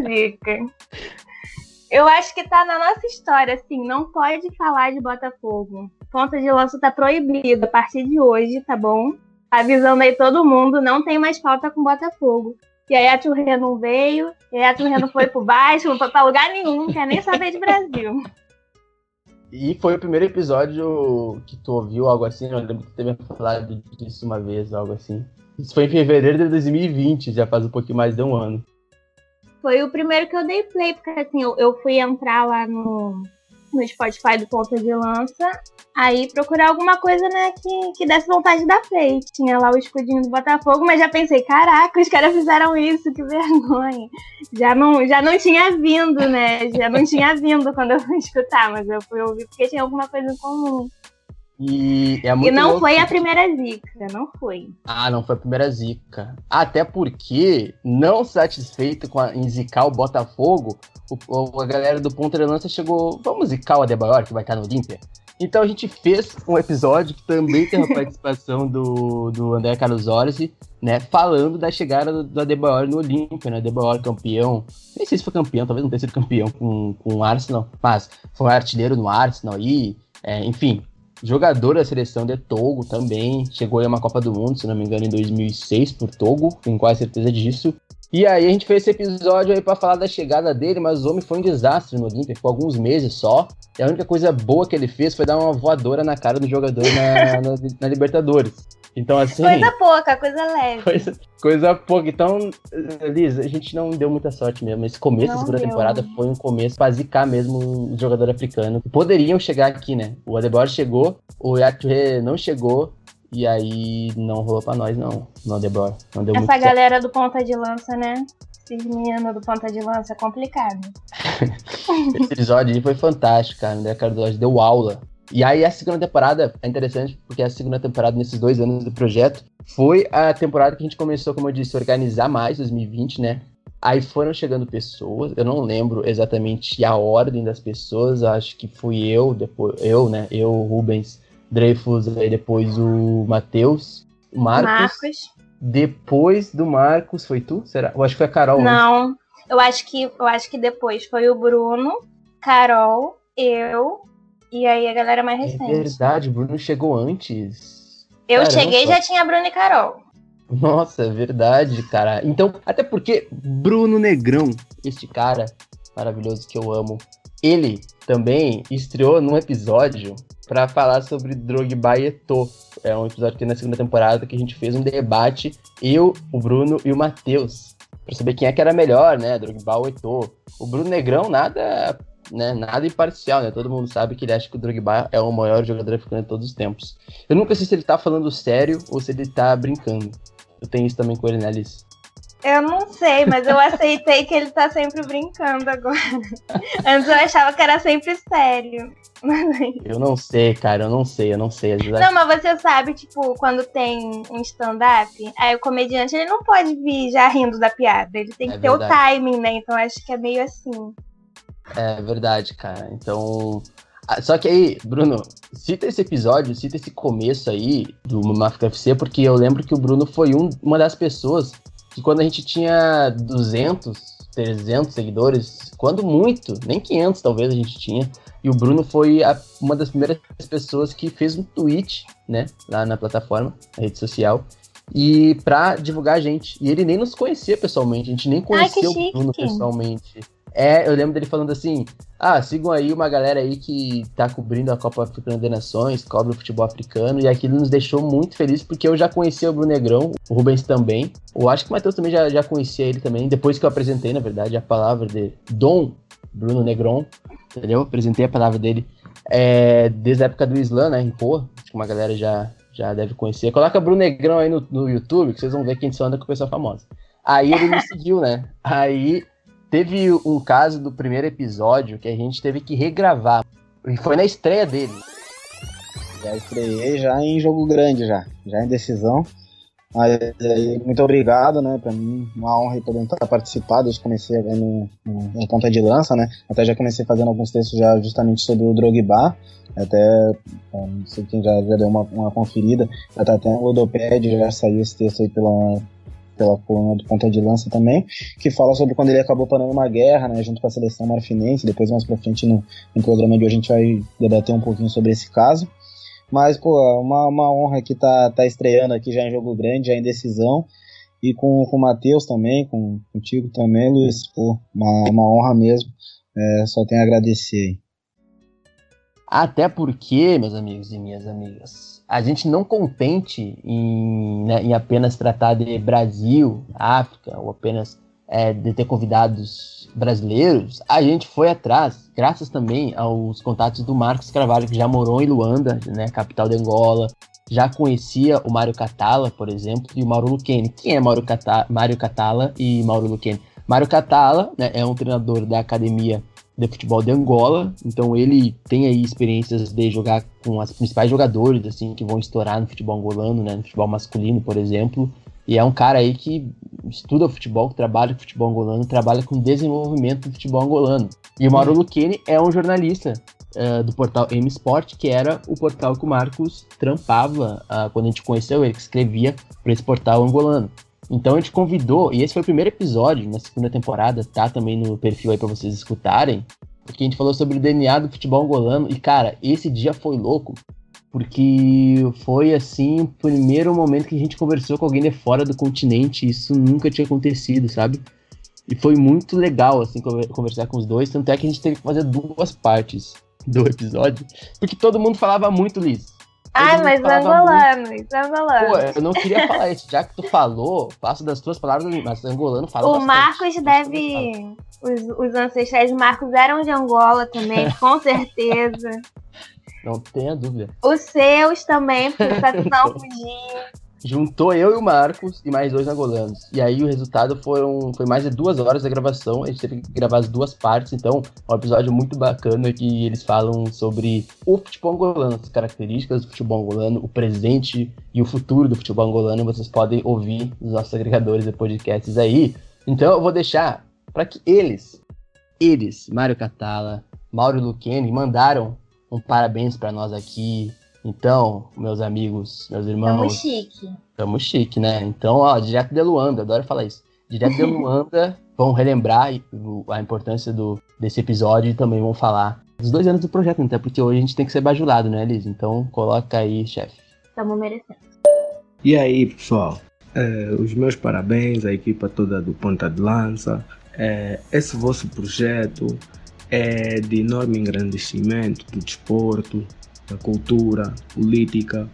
Eu acho que tá na nossa história, assim, não pode falar de Botafogo. Ponta de Lança tá proibido a partir de hoje, tá bom? Avisando aí todo mundo, não tem mais falta com Botafogo. E aí a Touré não veio, e aí a Touré não foi pro baixo, não foi pra lugar nenhum, não quer nem saber de Brasil. E foi o primeiro episódio que tu ouviu, algo assim? Eu lembro que tu teve falado disso uma vez, algo assim. Isso foi em fevereiro de 2020, já faz um pouquinho mais de um ano. Foi o primeiro que eu dei play, porque assim, eu fui entrar lá no Spotify do Ponta de Lança, aí procurar alguma coisa, né, que desse vontade de dar play. Tinha lá o escudinho do Botafogo, mas já pensei, caraca, os caras fizeram isso, que vergonha. Já não tinha vindo, né, já não tinha vindo quando eu fui escutar, mas eu fui ouvir porque tinha alguma coisa em comum. E é E muito não louco. foi a primeira zica, não foi. Ah, não foi a primeira zica. Até porque, não satisfeito em zicar o Botafogo, a galera do Ponta de Lança chegou, vamos zicar o Adebayor, que vai estar no Olímpia? Então a gente fez um episódio que também tem a participação do André Carlos Orsi, né, falando da chegada do Adebayor no Olímpia, né, Adebayor campeão, nem sei se foi campeão, talvez não tenha sido campeão com o Arsenal, mas foi artilheiro no Arsenal e, enfim, jogador da seleção de Togo também, chegou em uma Copa do Mundo, se não me engano, em 2006 por Togo, tenho quase certeza disso. E aí a gente fez esse episódio aí pra falar da chegada dele, mas o homem foi um desastre no Olímpia, ficou alguns meses só, e a única coisa boa que ele fez foi dar uma voadora na cara do jogador na Libertadores. Então, assim... Coisa pouca, coisa leve. Coisa pouca. Então, Liz, a gente não deu muita sorte mesmo. Esse começo da segunda temporada foi um começo pra zicar mesmo o jogador africano. Poderiam chegar aqui, né? O Adebayor chegou, o Yature não chegou, e aí não rolou pra nós, não. No Adebayor. Não deu muito Essa certo. galera do ponta de lança, né? Esses meninos do ponta de lança é complicado. Esse episódio aí foi fantástico, cara. O André Carlos deu aula. E aí a segunda temporada é interessante, porque a segunda temporada, nesses 2 anos do projeto, foi a temporada que a gente começou, como eu disse, a organizar mais, 2020, né? Aí foram chegando pessoas, eu não lembro exatamente a ordem das pessoas, acho que fui eu, depois eu, Rubens, Dreyfus, aí depois o Matheus, o Marcos. Depois do Marcos, foi tu? Será? Eu acho que foi a Carol. Não, né? eu acho que depois foi o Bruno, Carol, eu... E aí a galera mais recente. É verdade, o Bruno chegou antes. Eu Caramba. cheguei e já tinha Bruno e Carol. Nossa, é verdade, cara. Então, até porque Bruno Negrão, este cara maravilhoso que eu amo, ele também estreou num episódio pra falar sobre Drogba e Eto'o. É um episódio que tem na segunda temporada que a gente fez um debate, eu, o Bruno e o Matheus, pra saber quem é que era melhor, né, Drogba ou Eto'o. O Bruno Negrão, nada imparcial, né? Todo mundo sabe que ele acha que o Drogba é o maior jogador africano de todos os tempos. Eu nunca sei se ele tá falando sério ou se ele tá brincando. Eu tenho isso também com ele, né, Alice? Eu não sei, mas eu aceitei que ele tá sempre brincando agora. Antes eu achava que era sempre sério. Eu não sei, cara, eu não sei. Às vezes não, mas você sabe, tipo, quando tem um stand-up, aí o comediante, ele não pode vir já rindo da piada. Ele tem que ter o timing, né? Então acho que é meio assim. É verdade, cara. Então... Só que aí, Bruno, cita esse episódio, cita esse começo aí do Mama África FC, porque eu lembro que o Bruno foi uma das pessoas que quando a gente tinha 200, 300 seguidores, quando muito, nem 500 talvez a gente tinha, e o Bruno foi uma das primeiras pessoas que fez um tweet, né, lá na plataforma, na rede social, e pra divulgar a gente. E ele nem nos conhecia pessoalmente, a gente nem conheceu o Bruno pessoalmente. Eu lembro dele falando assim, sigam aí uma galera aí que tá cobrindo a Copa Africana das Nações, cobre o futebol africano, e aquilo nos deixou muito felizes, porque eu já conhecia o Bruno Negrão, o Rubens também, eu acho que o Matheus também já conhecia ele também, depois que eu apresentei, na verdade, a palavra de Dom Bruno Negron, entendeu? Apresentei a palavra dele desde a época do Islã, né, em Pô, acho que uma galera já deve conhecer. Coloca Bruno Negrão aí no YouTube, que vocês vão ver quem só anda com pessoa famosa. Aí ele me seguiu, né, aí... Teve um caso do primeiro episódio que a gente teve que regravar. E foi na estreia dele. Já estreiei já em jogo grande, já em decisão. Mas aí, muito obrigado, né? Pra mim, uma honra poder estar participando. Desde que comecei no ponta de lança, né? Até já comecei fazendo alguns textos já justamente sobre o Drogba. Até, não sei quem já deu uma conferida. Até no Ludoped já saiu esse texto aí pela coluna do Ponta de Lança também, que fala sobre quando ele acabou parando uma guerra, né, junto com a seleção marfinense. Depois, mais pra frente, no programa de hoje, a gente vai debater um pouquinho sobre esse caso. Mas, pô, uma honra aqui tá estreando aqui já em jogo grande, já em decisão, e com o Matheus também, contigo também, Luiz. Pô, uma honra mesmo, só tenho a agradecer. Até porque, meus amigos e minhas amigas, a gente não contente em apenas tratar de Brasil, África, ou apenas de ter convidados brasileiros, a gente foi atrás, graças também aos contatos do Marcos Carvalho, que já morou em Luanda, né, capital de Angola, já conhecia o Mário Catala, por exemplo, e o Mauro Luquene. Quem é Mário Catala e Mauro Luquene? Mário Catala, né, é um treinador da academia de futebol de Angola, então ele tem aí experiências de jogar com os principais jogadores, assim, que vão estourar no futebol angolano, né, no futebol masculino, por exemplo, e é um cara aí que estuda futebol, que trabalha com futebol angolano, trabalha com desenvolvimento do futebol angolano. E o Mauro Lucchini é um jornalista do portal M-Sport, que era o portal que o Marcos trampava quando a gente conheceu ele, que escrevia para esse portal angolano. Então a gente convidou, e esse foi o primeiro episódio na segunda temporada, tá também no perfil aí pra vocês escutarem, porque a gente falou sobre o DNA do futebol angolano, e cara, esse dia foi louco, porque foi assim o primeiro momento que a gente conversou com alguém de fora do continente, isso nunca tinha acontecido, sabe? E foi muito legal, assim, conversar com os dois, tanto é que a gente teve que fazer 2 partes do episódio, porque todo mundo falava muito, Liz. Mas angolano. Pô, eu não queria falar isso. Já que tu falou, faço das tuas palavras, mas angolano fala bastante. O Marcos deve... Os ancestrais de Marcos eram de Angola também, com certeza. Não tenha dúvida. Os seus também, porque o Satão podia. Juntou eu e o Marcos e mais 2 angolanos. E aí o resultado foi mais de 2 horas da gravação. A gente teve que gravar as 2 partes. Então, é um episódio muito bacana que eles falam sobre o futebol angolano, as características do futebol angolano, o presente e o futuro do futebol angolano. Vocês podem ouvir nos nossos agregadores de podcasts aí. Então, eu vou deixar para que eles, Mário Catala, Mauro Lucchini, mandaram um parabéns para nós aqui. Então, meus amigos, meus irmãos... Tamo chique, né? Então, ó, direto de Luanda, adoro falar isso. Direto de Luanda, vão relembrar a importância desse episódio e também vão falar dos 2 anos do projeto, até porque hoje a gente tem que ser bajulado, né, Liz? Então, coloca aí, chefe. Tamo merecendo. E aí, pessoal? Os meus parabéns à equipa toda do Ponta de Lança. Esse vosso projeto é de enorme engrandecimento do desporto, da cultura, política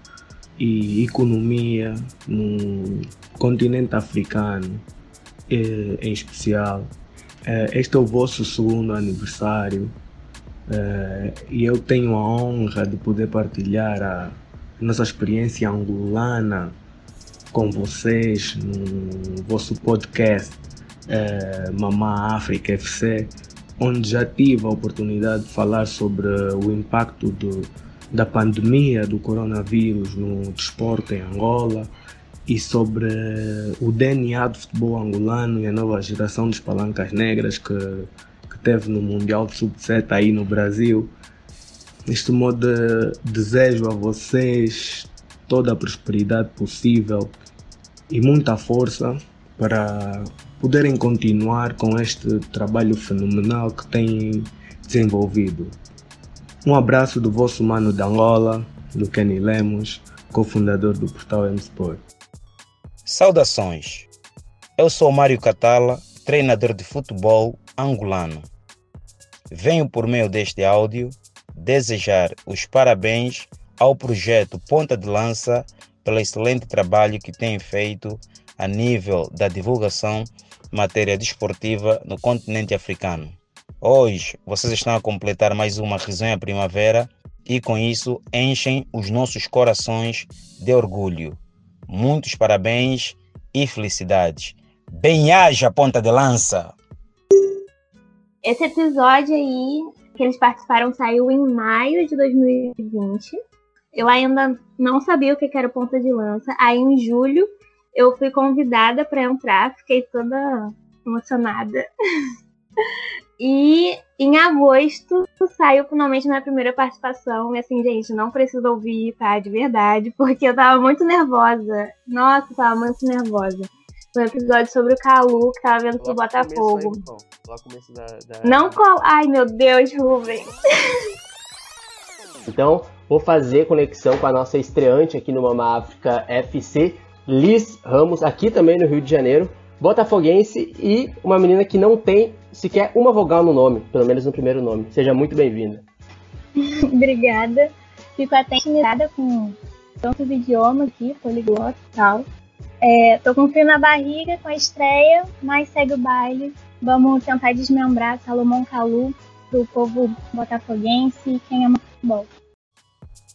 e economia no continente africano, em especial. Este é o vosso 2º aniversário e eu tenho a honra de poder partilhar a nossa experiência angolana com vocês no vosso podcast Mamá África FC, onde já tive a oportunidade de falar sobre o impacto da pandemia do coronavírus no desporto em Angola e sobre o DNA do futebol angolano e a nova geração de palancas negras que teve no Mundial de Sub-17 aí no Brasil. Neste modo, desejo a vocês toda a prosperidade possível e muita força para poderem continuar com este trabalho fenomenal que têm desenvolvido. Um abraço do vosso mano de Angola, Lucchini Lemos, cofundador do portal M-Sport. Saudações! Eu sou Mário Catala, treinador de futebol angolano. Venho por meio deste áudio desejar os parabéns ao projeto Ponta de Lança pelo excelente trabalho que tem feito a nível da divulgação de matéria desportiva no continente africano. Hoje, vocês estão a completar mais uma risonha primavera e com isso enchem os nossos corações de orgulho. Muitos parabéns e felicidades. Bem-haja, Ponta de Lança! Esse episódio aí que eles participaram saiu em maio de 2020. Eu ainda não sabia o que era Ponta de Lança. Aí em julho eu fui convidada para entrar, fiquei toda emocionada. E em agosto saiu finalmente minha primeira participação. E assim, gente, não precisa ouvir, tá? De verdade, porque eu tava muito nervosa. Nossa, eu tava muito nervosa. Foi um episódio sobre o Calu, que tava vendo pro Botafogo. Não Ai, meu Deus, Rubens. Então, vou fazer conexão com a nossa estreante aqui no Mamá África FC, Liz Ramos, aqui também no Rio de Janeiro, botafoguense e uma menina que não tem sequer uma vogal no nome, pelo menos no primeiro nome. Seja muito bem-vinda. Obrigada. Fico até intimidada com tantos idiomas aqui, poliglota e tal. Tô com frio na barriga com a estreia, mas segue o baile. Vamos tentar desmembrar Salomão Kalou pro povo botafoguense e quem ama futebol.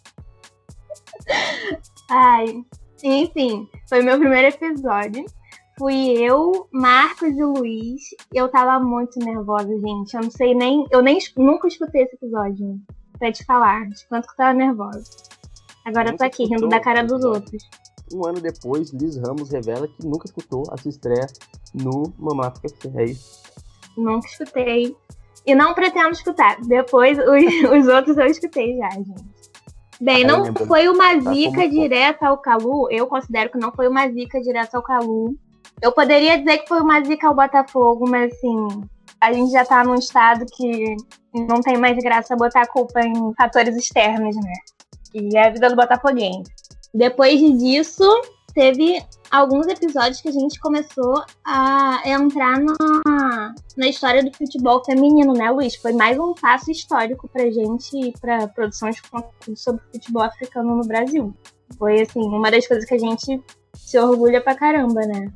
Ai, enfim, foi meu primeiro episódio. fui eu, Marcos e Luiz. Eu tava muito nervosa, gente. Eu não sei nem. Nunca escutei esse episódio. Pra te falar, de quanto que eu tava nervosa. Agora eu tô aqui, rindo da cara dos outros. Um ano depois, Liz Ramos revela que nunca escutou a sua estreia no Mamá África FC. É isso? Nunca escutei. E não pretendo escutar. Depois, os outros eu escutei já, gente. Bem, não foi uma zica direta ao Calu. Eu considero que não foi uma zica direta ao Calu. Eu poderia dizer que foi uma zica ao Botafogo, mas assim, a gente já tá num estado que não tem mais graça botar a culpa em fatores externos, né? E é a vida do botafoguense. Depois disso, teve alguns episódios que a gente começou a entrar na história do futebol feminino, né, Luiz? Foi mais um passo histórico pra gente e pra produção de conteúdo sobre futebol africano no Brasil. Foi, assim, uma das coisas que a gente se orgulha pra caramba, né?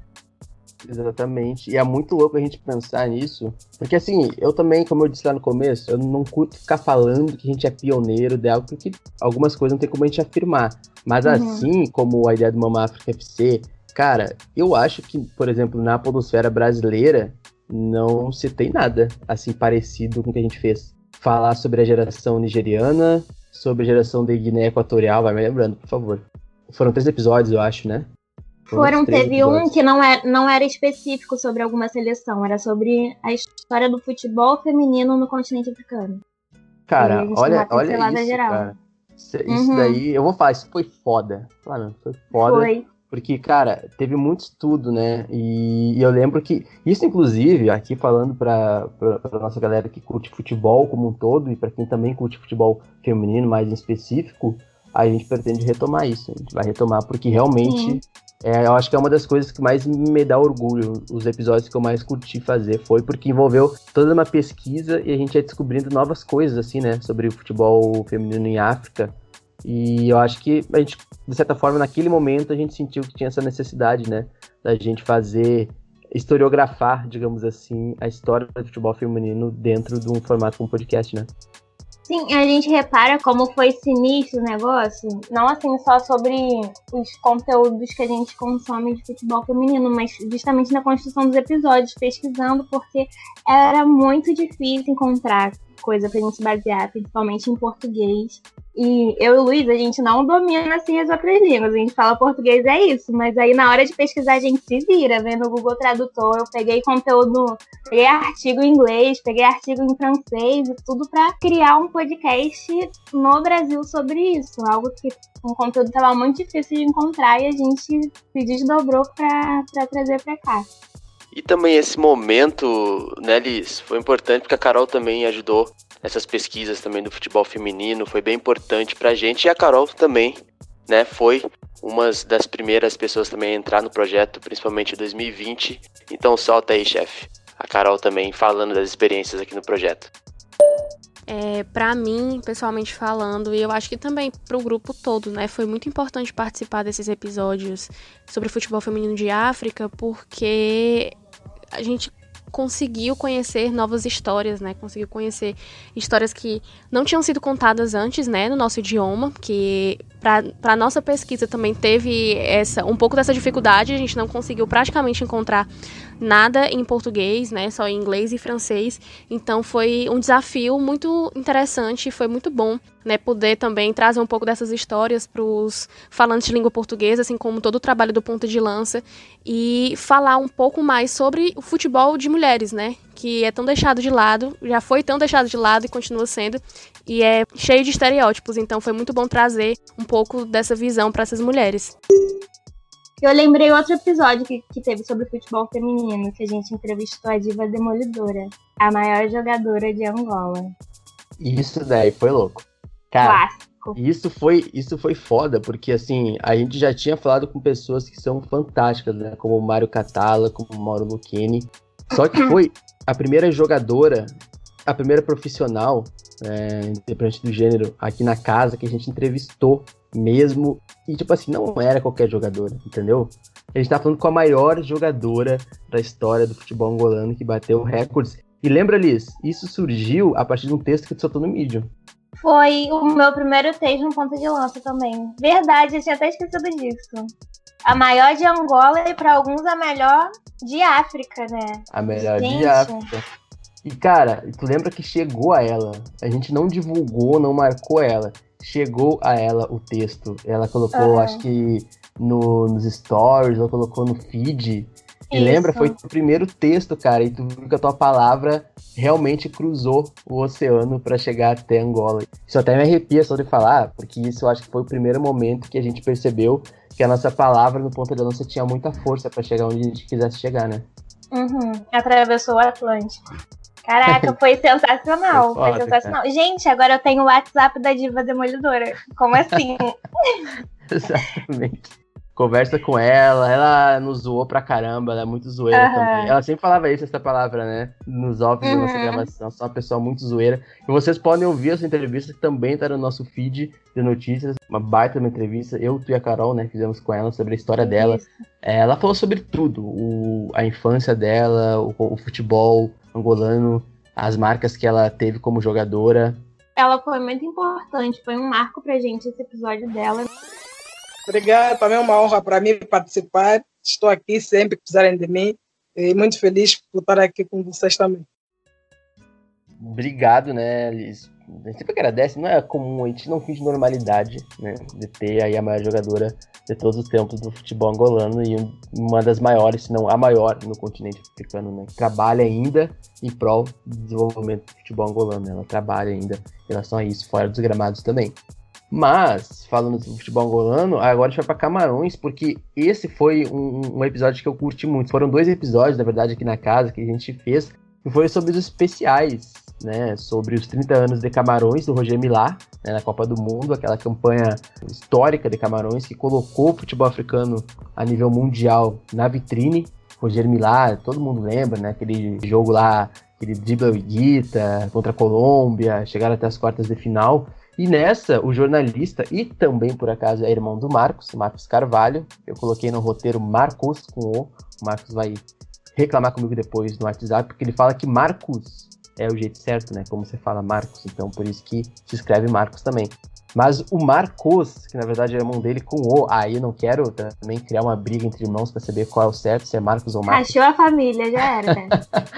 Exatamente. E é muito louco a gente pensar nisso. Porque assim, eu também, como eu disse lá no começo, eu não curto ficar falando que a gente é pioneiro de algo, porque algumas coisas não tem como a gente afirmar. Mas assim como a ideia do Mamá África FC, cara, eu acho que, por exemplo, na podosfera brasileira, não se tem nada assim parecido com o que a gente fez. Falar sobre a geração nigeriana, sobre a geração de Guiné Equatorial, vai me lembrando, por favor. Foram 3 episódios, eu acho, né? Teve um que não era específico sobre alguma seleção, era sobre a história do futebol feminino no continente africano. Cara, olha isso, geral. Cara. Isso daí, eu vou falar, isso foi foda. Claro, foi foda. Foi. Porque, cara, teve muito estudo, né? E eu lembro que, isso inclusive, aqui falando pra nossa galera que curte futebol como um todo, e pra quem também curte futebol feminino, mais em específico, a gente pretende retomar isso. A gente vai retomar porque realmente... eu acho que é uma das coisas que mais me dá orgulho. Os episódios que eu mais curti fazer foi porque envolveu toda uma pesquisa e a gente ia descobrindo novas coisas, assim, né? Sobre o futebol feminino em África. E eu acho que a gente, de certa forma, naquele momento, a gente sentiu que tinha essa necessidade, né? Da gente historiografar, digamos assim, a história do futebol feminino dentro de um formato como podcast, né? Sim, a gente repara como foi sinistro o negócio, não assim só sobre os conteúdos que a gente consome de futebol feminino, mas justamente na construção dos episódios, pesquisando, porque era muito difícil encontrar coisa pra gente basear, principalmente em português. E eu e o Luiz, a gente não domina assim as outras línguas, a gente fala português, é isso, mas aí na hora de pesquisar a gente se vira, vendo o Google Tradutor. Eu peguei conteúdo, peguei artigo em inglês, peguei artigo em francês e tudo pra criar um podcast no Brasil sobre isso, algo que um conteúdo tava muito difícil de encontrar e a gente se desdobrou pra trazer pra cá. E também esse momento, né, Liz, foi importante porque a Carol também ajudou nessas pesquisas também do futebol feminino, foi bem importante pra gente. E a Carol também, né, foi uma das primeiras pessoas também a entrar no projeto, principalmente em 2020. Então solta aí, chefe. A Carol também falando das experiências aqui no projeto. Pra mim, pessoalmente falando, e eu acho que também pro grupo todo, né, foi muito importante participar desses episódios sobre futebol feminino de África, porque a gente conseguiu conhecer novas histórias, né? Conseguiu conhecer histórias que não tinham sido contadas antes, né? No nosso idioma, que para nossa pesquisa também teve um pouco dessa dificuldade. A gente não conseguiu praticamente encontrar nada em português, né? Só em inglês e francês. Então foi um desafio muito interessante, foi muito bom, né? Poder também trazer um pouco dessas histórias para os falantes de língua portuguesa, assim como todo o trabalho do Ponta de Lança, e falar um pouco mais sobre o futebol de mulheres, né? Que é tão deixado de lado, já foi tão deixado de lado e continua sendo, e é cheio de estereótipos. Então foi muito bom trazer um pouco dessa visão para essas mulheres. Eu lembrei outro episódio que teve sobre futebol feminino, que a gente entrevistou a Diva Demolidora, a maior jogadora de Angola. Isso daí foi louco. Cara, clássico. Isso foi foda, porque assim, a gente já tinha falado com pessoas que são fantásticas, né? Como o Mário Catala, como o Mauro Lucchini. Só que foi a primeira jogadora, a primeira profissional, independente do gênero, aqui na casa que a gente entrevistou mesmo. E tipo assim, não era qualquer jogadora, entendeu? A gente tá falando com a maior jogadora da história do futebol angolano, que bateu recordes. E lembra, Liz, isso surgiu a partir de um texto que tu soltou no Medium. Foi o meu primeiro texto no Ponta de Lança também. Verdade, eu tinha até esquecido disso. A maior de Angola e para alguns a melhor de África, né? A melhor de África. E, cara, tu lembra que chegou a ela? A gente não divulgou, não marcou ela. Chegou a ela o texto. Ela colocou, acho que nos stories, ela colocou no feed. E lembra? Foi o primeiro texto, cara. E tu viu que a tua palavra realmente cruzou o oceano pra chegar até Angola. Isso até me arrepia só de falar, porque isso eu acho que foi o primeiro momento que a gente percebeu que a nossa palavra no Ponta de Lança tinha muita força pra chegar onde a gente quisesse chegar, né? Atravessou o Atlântico. Caraca, foi sensacional. Foi sensacional. Cara. Gente, agora eu tenho o WhatsApp da Diva Demolidora. Como assim? Exatamente. Conversa com ela nos zoou pra caramba, ela é muito zoeira também. Ela sempre falava isso, essa palavra, né? Nos offs da nossa gravação, sou uma pessoa muito zoeira. E vocês podem ouvir essa entrevista que também tá no nosso feed de notícias, uma baita uma entrevista, eu, tu e a Carol, né, fizemos com ela sobre a história dela. Ela falou sobre tudo, a infância dela, o futebol angolano, as marcas que ela teve como jogadora. Ela foi muito importante, foi um marco pra gente esse episódio dela. Obrigado, também é uma honra para mim participar. Estou aqui sempre que precisarem de mim e muito feliz por estar aqui com vocês também. Obrigado, né, Liz? A gente sempre agradece, não é comum, a gente não finge normalidade, né, de ter aí a maior jogadora de todos os tempos do futebol angolano e uma das maiores, se não a maior no continente africano, né, que trabalha ainda em prol do desenvolvimento do futebol angolano, né, ela trabalha ainda em relação a isso, fora dos gramados também. Mas, falando do futebol angolano, agora a gente vai para Camarões, porque esse foi um episódio que eu curti muito. Foram 2 episódios, na verdade, aqui na casa, que a gente fez, que foi sobre os especiais, né? Sobre os 30 anos de Camarões, do Roger Milá, né, na Copa do Mundo, aquela campanha histórica de Camarões, que colocou o futebol africano a nível mundial na vitrine. Roger Milá, todo mundo lembra, né? Aquele jogo lá, aquele dribla Iguita contra a Colômbia, chegaram até as quartas de final. E nessa, o jornalista, e também por acaso é irmão do Marcos Carvalho, eu coloquei no roteiro Marcos com O Marcos vai reclamar comigo depois no WhatsApp, porque ele fala que Marcos é o jeito certo, né, como você fala Marcos, então por isso que se escreve Marcos também. Mas o Marcos, que na verdade é irmão dele com O, aí eu não quero também criar uma briga entre irmãos pra saber qual é o certo, se é Marcos ou Marcos. Rachou a família, já era, né?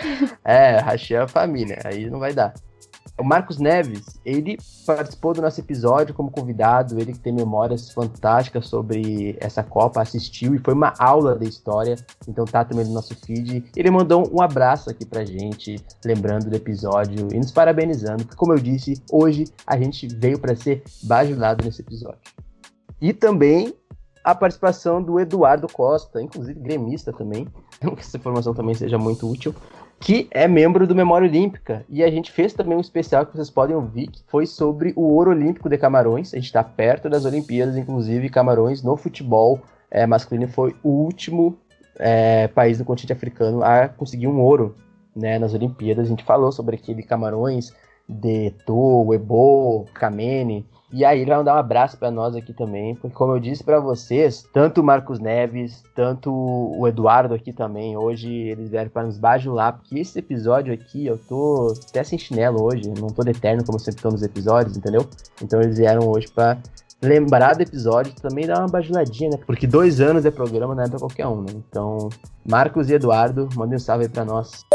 Rachou a família, aí não vai dar. O Marcos Neves, ele participou do nosso episódio como convidado, ele que tem memórias fantásticas sobre essa Copa, assistiu e foi uma aula de história, então tá também no nosso feed. Ele mandou um abraço aqui pra gente, lembrando do episódio e nos parabenizando, porque como eu disse, hoje a gente veio para ser bajulado nesse episódio. E também a participação do Eduardo Costa, inclusive gremista também, que essa informação também seja muito útil, que é membro do Memória Olímpica. E a gente fez também um especial que vocês podem ouvir, que foi sobre o ouro olímpico de Camarões. A gente está perto das Olimpíadas, inclusive Camarões no futebol masculino foi o último país do continente africano a conseguir um ouro, né, nas Olimpíadas. A gente falou sobre aquele Camarões de Eto'o, Ebo, Kameni. E aí ele vai mandar um abraço para nós aqui também, porque como eu disse para vocês, tanto o Marcos Neves, tanto o Eduardo aqui também, hoje eles vieram para nos bajular, porque esse episódio aqui, eu tô até sem chinelo hoje, não tô de eterno como sempre tô nos episódios, entendeu? Então eles vieram hoje para lembrar do episódio e também dar uma bajuladinha, né? Porque 2 anos de programa não é pra qualquer um, né? Então, Marcos e Eduardo, mandem um salve aí pra nós.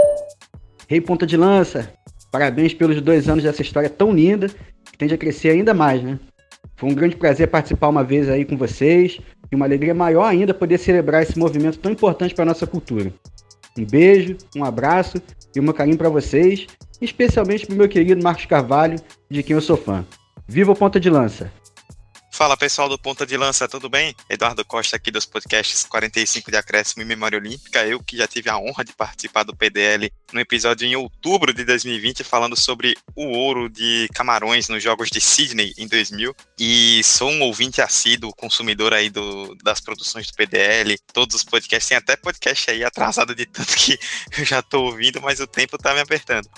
Rei Ponta de Lança, parabéns pelos 2 anos dessa história tão linda, que tende a crescer ainda mais, né? Foi um grande prazer participar uma vez aí com vocês e uma alegria maior ainda poder celebrar esse movimento tão importante para nossa cultura. Um beijo, um abraço e um meu carinho para vocês, especialmente para o meu querido Marcos Carvalho, de quem eu sou fã. Viva o Ponta de Lança! Fala pessoal do Ponta de Lança, tudo bem? Eduardo Costa aqui dos podcasts 45 de Acréscimo e Memória Olímpica. Eu que já tive a honra de participar do PDL no episódio em outubro de 2020, falando sobre o ouro de Camarões nos Jogos de Sydney em 2000. E sou um ouvinte assíduo, consumidor aí das produções do PDL, todos os podcasts. Tem até podcast aí atrasado de tanto que eu já tô ouvindo, mas o tempo tá me apertando.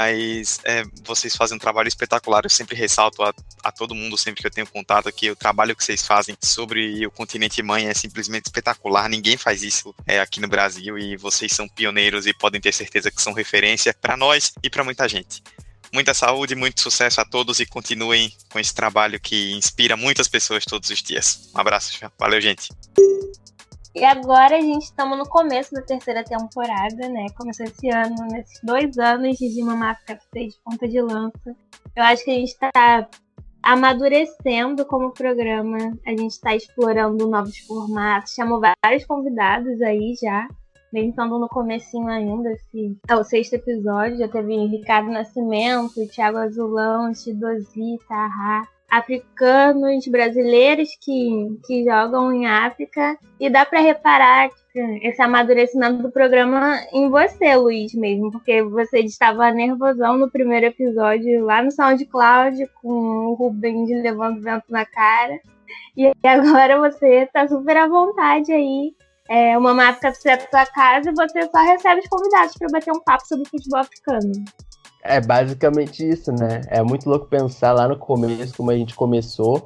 Mas vocês fazem um trabalho espetacular, eu sempre ressalto a todo mundo, sempre que eu tenho contato aqui, o trabalho que vocês fazem sobre o continente mãe é simplesmente espetacular, ninguém faz isso aqui no Brasil e vocês são pioneiros e podem ter certeza que são referência para nós e para muita gente. Muita saúde, muito sucesso a todos e continuem com esse trabalho que inspira muitas pessoas todos os dias. Um abraço, valeu, gente. E agora a gente estamos no começo da terceira temporada, né? Começou esse ano, nesses 2 anos de Mama África FC de ponta de lança. Eu acho que a gente está amadurecendo como programa, a gente está explorando novos formatos, chamou vários convidados aí já, bem estando no comecinho ainda, é o 6º episódio, já teve Ricardo Nascimento, Thiago Azulão, Chidozi, Tahá, africanos, brasileiros que jogam em África, e dá para reparar esse amadurecimento do programa em você, Luiz, mesmo, porque você estava nervosão no primeiro episódio lá no SoundCloud com o Rubens levando vento na cara, e agora você tá super à vontade aí, uma marca pra sua casa, e você só recebe os convidados para bater um papo sobre futebol africano. É basicamente isso, né? É muito louco pensar lá no começo, como a gente começou,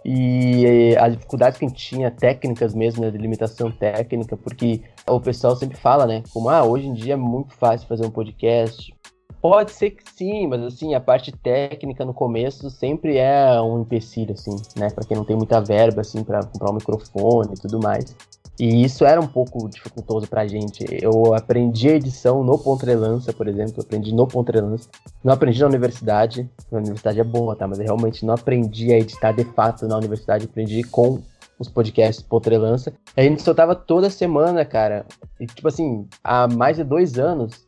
e as dificuldades que a gente tinha, técnicas mesmo, né, de limitação técnica, porque o pessoal sempre fala, né, como, hoje em dia é muito fácil fazer um podcast. Pode ser que sim, mas assim, a parte técnica no começo sempre é um empecilho, assim, né, pra quem não tem muita verba, assim, pra comprar um microfone e tudo mais. E isso era um pouco dificultoso pra gente. Eu aprendi a edição no Ponta de Lança, por exemplo. Não aprendi na universidade. Na universidade é boa, tá? Mas eu realmente não aprendi a editar de fato na universidade. Aprendi com os podcasts Ponta de Lança. A gente soltava toda semana, cara. E tipo assim, há mais de 2 anos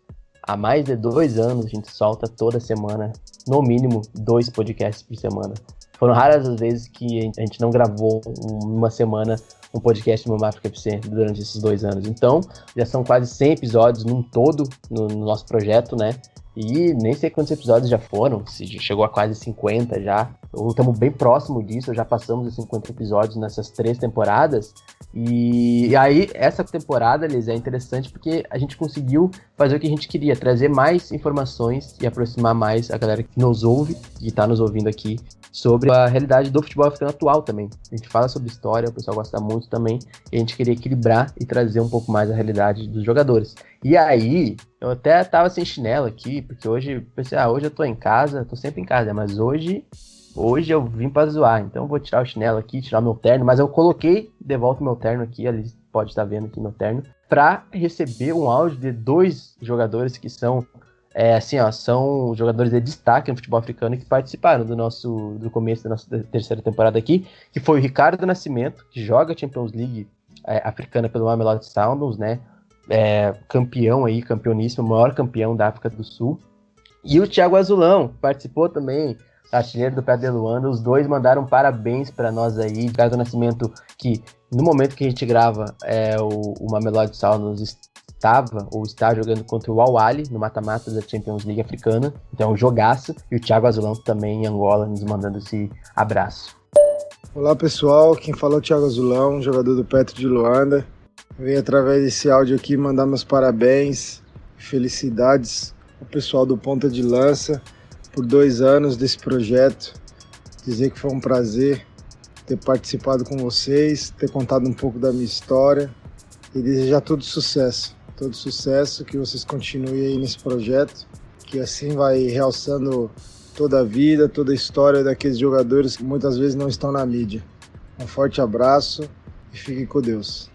a gente solta toda semana, no mínimo 2 podcasts por semana. Foram raras as vezes que a gente não gravou uma semana um podcast no Mama África FC durante esses 2 anos. Então, já são quase 100 episódios num todo no nosso projeto, né? E nem sei quantos episódios já foram, se chegou a quase 50 já. Estamos bem próximo disso, já passamos os 50 episódios nessas 3 temporadas. E aí, essa temporada, Liz, é interessante porque a gente conseguiu fazer o que a gente queria, trazer mais informações e aproximar mais a galera que nos ouve, que está nos ouvindo aqui, sobre a realidade do futebol africano atual também. A gente fala sobre história, o pessoal gosta muito também, e a gente queria equilibrar e trazer um pouco mais a realidade dos jogadores. E aí, eu até tava sem chinelo aqui, porque hoje, pensei, hoje eu tô em casa, tô sempre em casa, mas hoje eu vim pra zoar, então eu vou tirar o chinelo aqui, tirar o meu terno, mas eu coloquei de volta o meu terno aqui, ali pode estar vendo aqui meu terno, pra receber um áudio de 2 jogadores que são são jogadores de destaque no futebol africano que participaram do começo da nossa terceira temporada aqui, que foi o Ricardo Nascimento, que joga a Champions League africana pelo Mamelodi Sundowns, né? Campeão aí, campeoníssimo, maior campeão da África do Sul. E o Thiago Azulão, que participou também, artilheiro do Pé de Luanda. Os dois mandaram parabéns para nós aí. Ricardo Nascimento, que no momento que a gente grava, o Mamelodi Sundowns está jogando contra o Al Ahly no mata-mata da Champions League africana, então é um jogaço, e o Thiago Azulão também em Angola nos mandando esse abraço. Olá pessoal, quem fala é o Thiago Azulão, jogador do Petro de Luanda. Venho através desse áudio aqui mandar meus parabéns e felicidades ao pessoal do Ponta de Lança por 2 anos desse projeto. Dizer que foi um prazer ter participado com vocês, ter contado um pouco da minha história e desejar todo sucesso, que vocês continuem aí nesse projeto, que assim vai realçando toda a vida, toda a história daqueles jogadores que muitas vezes não estão na mídia. Um forte abraço e fiquem com Deus.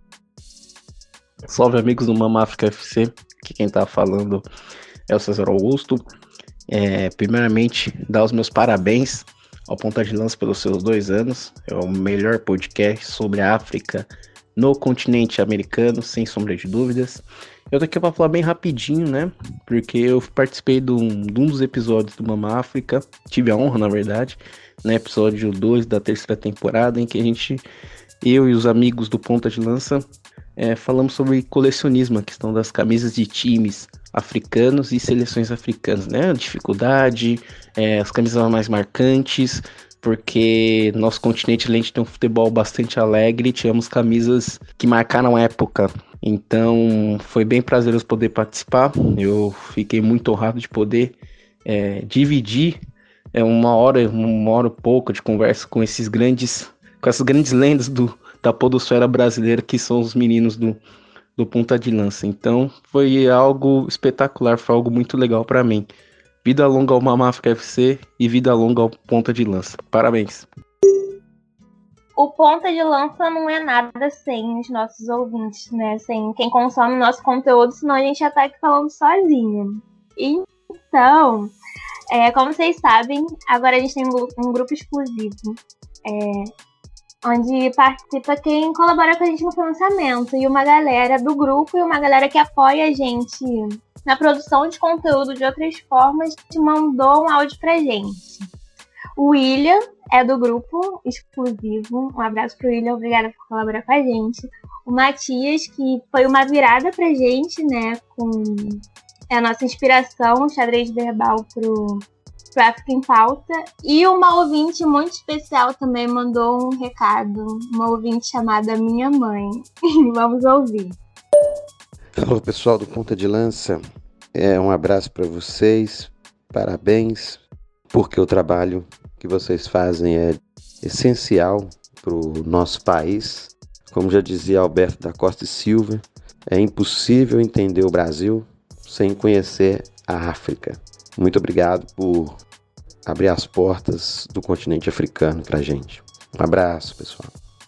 Salve amigos do Mama África FC, aqui quem tá falando é o César Augusto. Primeiramente, dar os meus parabéns ao Ponta de Lança pelos seus 2 anos, é o melhor podcast sobre a África no continente americano, sem sombra de dúvidas. Eu tô aqui pra falar bem rapidinho, né, porque eu participei de um dos episódios do Mama África, tive a honra, na verdade, no episódio 2 da terceira temporada, em que eu e os amigos do Ponta de Lança falamos sobre colecionismo, a questão das camisas de times africanos e seleções africanas, né, a dificuldade, as camisas mais marcantes, porque nosso continente, além de ter um futebol bastante alegre, tivemos camisas que marcaram a época. Então foi bem prazeroso poder participar. Eu fiquei muito honrado de poder dividir uma hora e pouco de conversa com essas grandes lendas da podosfera brasileira, que são os meninos do Ponta de Lança. Então foi algo espetacular, foi algo muito legal para mim. Vida longa ao Mama África FC e vida longa ao Ponta de Lança. Parabéns. O Ponta de Lança não é nada sem os nossos ouvintes, né? Sem quem consome o nosso conteúdo, senão a gente já tá aqui falando sozinho. Então, como vocês sabem, agora a gente tem um grupo exclusivo, onde participa quem colabora com a gente no financiamento, e uma galera do grupo e uma galera que apoia a gente na produção de conteúdo de outras formas, te mandou um áudio pra gente. O William é do grupo exclusivo. Um abraço pro William, obrigada por colaborar com a gente. O Matias, que foi uma virada pra gente, né? Com a nossa inspiração, o xadrez verbal pro África em Pauta. E uma ouvinte muito especial também mandou um recado. Uma ouvinte chamada Minha Mãe. Vamos ouvir. Alô, pessoal do Ponta de Lança. Um abraço para vocês. Parabéns, porque o trabalho que vocês fazem é essencial para o nosso país. Como já dizia Alberto da Costa e Silva, é impossível entender o Brasil sem conhecer a África. Muito obrigado por abrir as portas do continente africano para a gente. Um abraço, pessoal.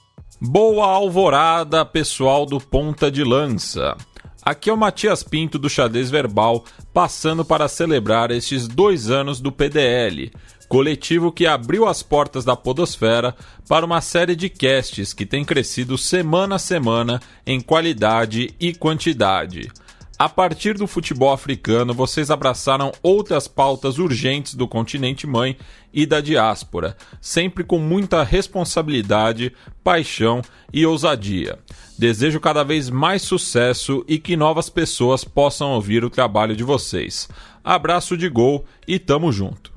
Boa alvorada, pessoal do Ponta de Lança. Aqui é o Matias Pinto do Xadrez Verbal, passando para celebrar estes 2 anos do PDL, coletivo que abriu as portas da podosfera para uma série de casts que tem crescido semana a semana em qualidade e quantidade. A partir do futebol africano, vocês abraçaram outras pautas urgentes do continente mãe e da diáspora, sempre com muita responsabilidade, paixão e ousadia. Desejo cada vez mais sucesso e que novas pessoas possam ouvir o trabalho de vocês. Abraço de gol e tamo junto.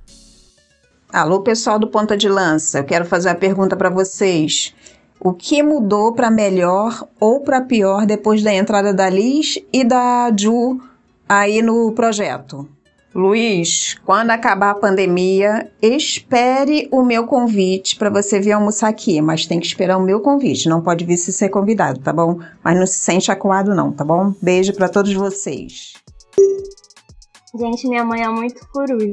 Alô, pessoal do Ponta de Lança, eu quero fazer uma pergunta para vocês. O que mudou para melhor ou para pior depois da entrada da Liz e da Ju aí no projeto? Luiz, quando acabar a pandemia, espere o meu convite para você vir almoçar aqui, mas tem que esperar o meu convite, não pode vir se ser convidado, tá bom? Mas não se sente acuado não, tá bom? Beijo para todos vocês. Gente, minha mãe é muito coruja.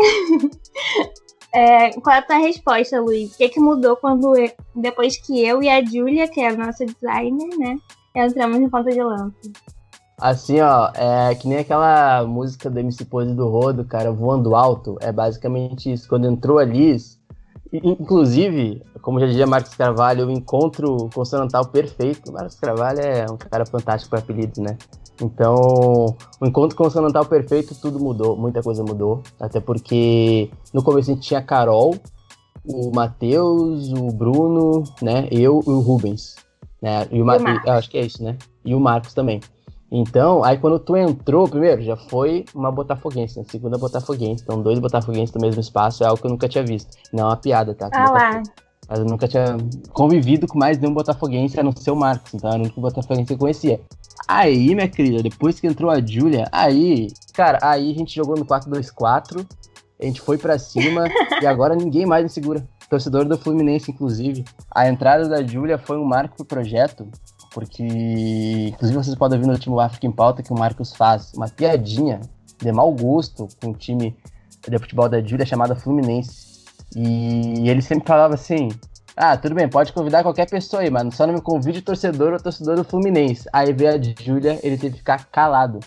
Qual é a tua resposta, Luiz? O que mudou depois que eu e a Júlia, que é a nossa designer, né, entramos no Ponta de Lança? Assim, ó, que nem aquela música do MC Pose do Rodo, cara, Voando Alto, é basicamente isso. Quando entrou a Liz, inclusive, como já dizia Marcos Carvalho, o encontro consonantal perfeito. Marcos Carvalho é um cara fantástico para apelidos, né? Então, o encontro consonantal perfeito, tudo mudou, muita coisa mudou. Até porque no começo a gente tinha a Carol, o Matheus, o Bruno, né? Eu e o Rubens. Né? E o Marcos. Acho que é isso, né? E o Marcos também. Então, aí quando tu entrou, primeiro, já foi uma botafoguense, né? Segunda botafoguense. Então, 2 botafoguenses no mesmo espaço é algo que eu nunca tinha visto. Não é uma piada, tá? Mas eu nunca tinha convivido com mais nenhum botafoguense, a não ser o Marcos. Então, era o único botafoguense que eu conhecia. Aí, minha querida, depois que entrou a Júlia, aí a gente jogou no 4-2-4, a gente foi pra cima e agora ninguém mais me segura. Torcedor do Fluminense, inclusive. A entrada da Júlia foi um marco pro projeto, porque, inclusive, vocês podem ver no último África em Pauta que o Marcos faz uma piadinha de mau gosto com o time de futebol da Júlia chamada Fluminense. E ele sempre falava assim: tudo bem, pode convidar qualquer pessoa aí, mas só não me convide torcedor ou torcedor do Fluminense. Aí veio a Júlia, ele teve que ficar calado.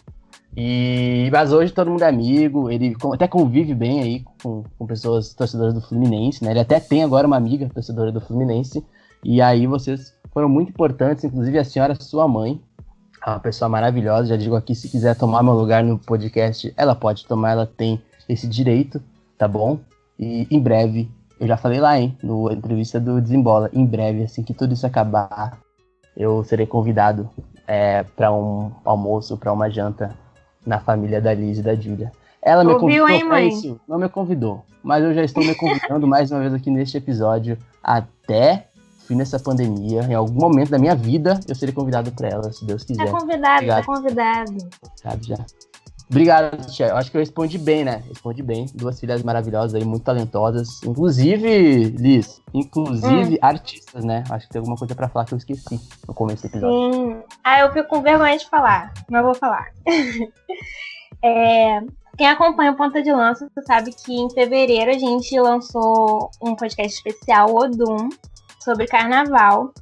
Mas hoje todo mundo é amigo, ele até convive bem aí com pessoas torcedoras do Fluminense, né? Ele até tem agora uma amiga torcedora do Fluminense. E aí vocês foram muito importantes, inclusive a senhora, sua mãe, é uma pessoa maravilhosa. Já digo aqui, se quiser tomar meu lugar no podcast, ela pode tomar, ela tem esse direito, tá bom? E em breve, eu já falei lá, na entrevista do Desembola, em breve, assim que tudo isso acabar, eu serei convidado para um almoço, para uma janta na família da Liz e da Júlia. Ela me convidou para isso, não me convidou, mas eu já estou me convidando mais uma vez aqui neste episódio, até o fim dessa pandemia, em algum momento da minha vida, eu serei convidado para ela, se Deus quiser. Tá convidado. Sabe já. Obrigado, Tia. Eu acho que eu respondi bem, né? Respondi bem. 2 filhas maravilhosas aí, muito talentosas. Inclusive, Liz, artistas, né? Acho que tem alguma coisa pra falar que eu esqueci no começo do episódio. Sim. Eu fico com vergonha de falar, mas vou falar. Quem acompanha o Ponta de Lança sabe que em fevereiro a gente lançou um podcast especial, Odum, sobre carnaval.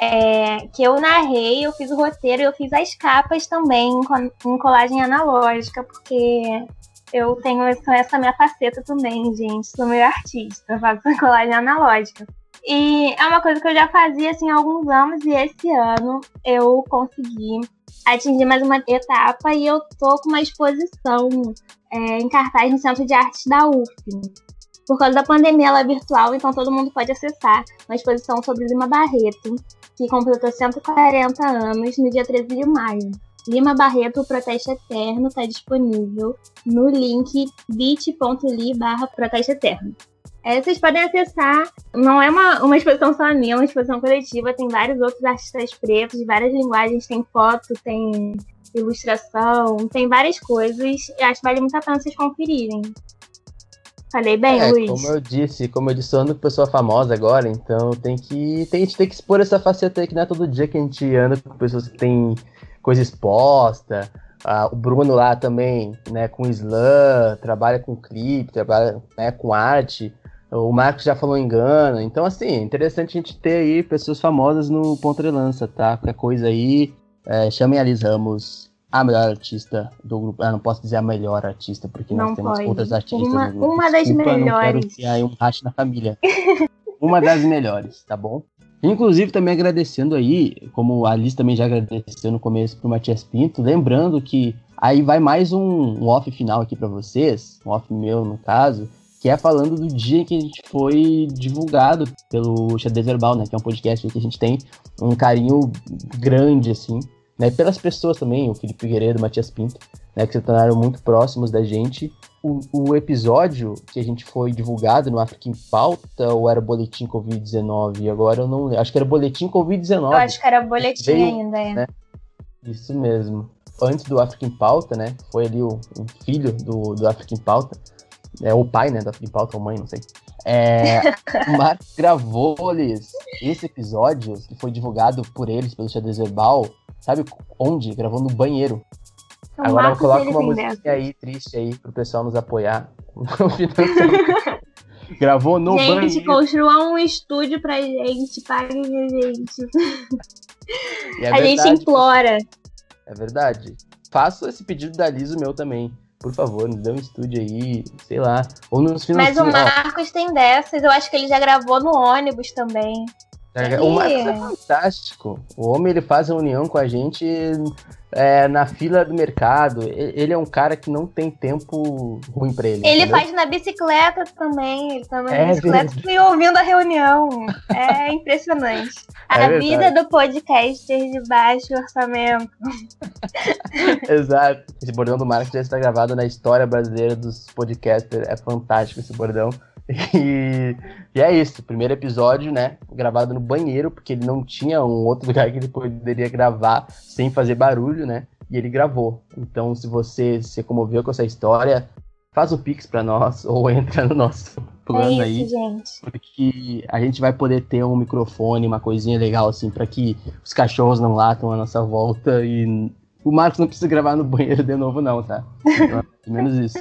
Que eu narrei, eu fiz o roteiro, eu fiz as capas também em colagem analógica, porque eu tenho essa minha faceta também, gente. Sou meio artista, faço colagem analógica. E é uma coisa que eu já fazia assim, há alguns anos, e esse ano eu consegui atingir mais uma etapa e eu tô com uma exposição em cartaz no Centro de Artes da UF. Por causa da pandemia, ela é virtual, então todo mundo pode acessar. Uma exposição sobre Lima Barreto, que completou 140 anos no dia 13 de maio. Lima Barreto, o Protesto Eterno, está disponível no link bit.ly/Protesto Eterno. Vocês podem acessar, não é uma exposição só minha, é uma exposição coletiva, tem vários outros artistas pretos, de várias linguagens, tem foto, tem ilustração, tem várias coisas, e acho que vale muito a pena vocês conferirem. Falei bem, Luiz? Como eu disse, sou uma pessoa famosa agora, então a gente tem que expor essa faceta aí, que não é todo dia que a gente anda com pessoas que têm coisa exposta. O Bruno lá também, né, com slam, trabalha com clipe, trabalha, né, com arte. O Marcos já falou em Gana. Então, assim, é interessante a gente ter aí pessoas famosas no Ponta de Lança, tá? Qualquer coisa aí, chamem a Liz Ramos, a melhor artista do grupo. Não posso dizer a melhor artista, porque nós temos outras artistas no grupo. Uma das melhores. Não quero criar um racha na família. Uma das melhores, tá bom? Inclusive, também agradecendo aí, como a Liz também já agradeceu no começo pro Matias Pinto, lembrando que aí vai mais um off final aqui pra vocês, um off meu no caso, que é falando do dia que a gente foi divulgado pelo Xadrez Verbal, né, que é um podcast que a gente tem um carinho grande, assim, né, pelas pessoas também, o Felipe Figueiredo, o Matias Pinto, né, que se tornaram muito próximos da gente. O episódio que a gente foi divulgado no África em Pauta, ou era Boletim Covid-19? Agora eu não lembro. Acho que era Boletim Covid-19. Eu acho que era Boletim ainda, né? Isso mesmo. Antes do África em Pauta, né? Foi ali o filho do África em Pauta. O pai, né? Do África em Pauta, ou mãe, não sei. O Marcos gravou esse episódio, que foi divulgado por eles, pelo Xadrez Verbal. Sabe onde? Gravou no banheiro. Agora eu coloco uma musiquinha aí, triste aí, pro pessoal nos apoiar. Gravou no banheiro. Gente, construa um estúdio pra gente, paguem a gente. A gente implora. É verdade. Faço esse pedido da Liz, o meu também. Por favor, nos dê um estúdio aí, sei lá. Ou nos financia. Mas o Marcos tem dessas, eu acho que ele já gravou no ônibus também. O Marcos é fantástico. O homem, ele faz reunião com a gente na fila do mercado. Ele é um cara que não tem tempo ruim pra ele. Ele faz na bicicleta também. Ele tá na bicicleta e ouvindo a reunião. É impressionante. A vida do podcaster de baixo orçamento. Exato. Esse bordão do Marcos já está gravado na história brasileira dos podcasters. É fantástico esse bordão. E é isso, primeiro episódio, né, gravado no banheiro, porque ele não tinha um outro lugar que ele poderia gravar sem fazer barulho, né, e ele gravou. Então, se você se comoveu com essa história, faz o Pix pra nós, ou entra no nosso plano aí, gente. Porque a gente vai poder ter um microfone, uma coisinha legal, assim, pra que os cachorros não latam a nossa volta, e o Marcos não precisa gravar no banheiro de novo não, tá? Então, menos isso.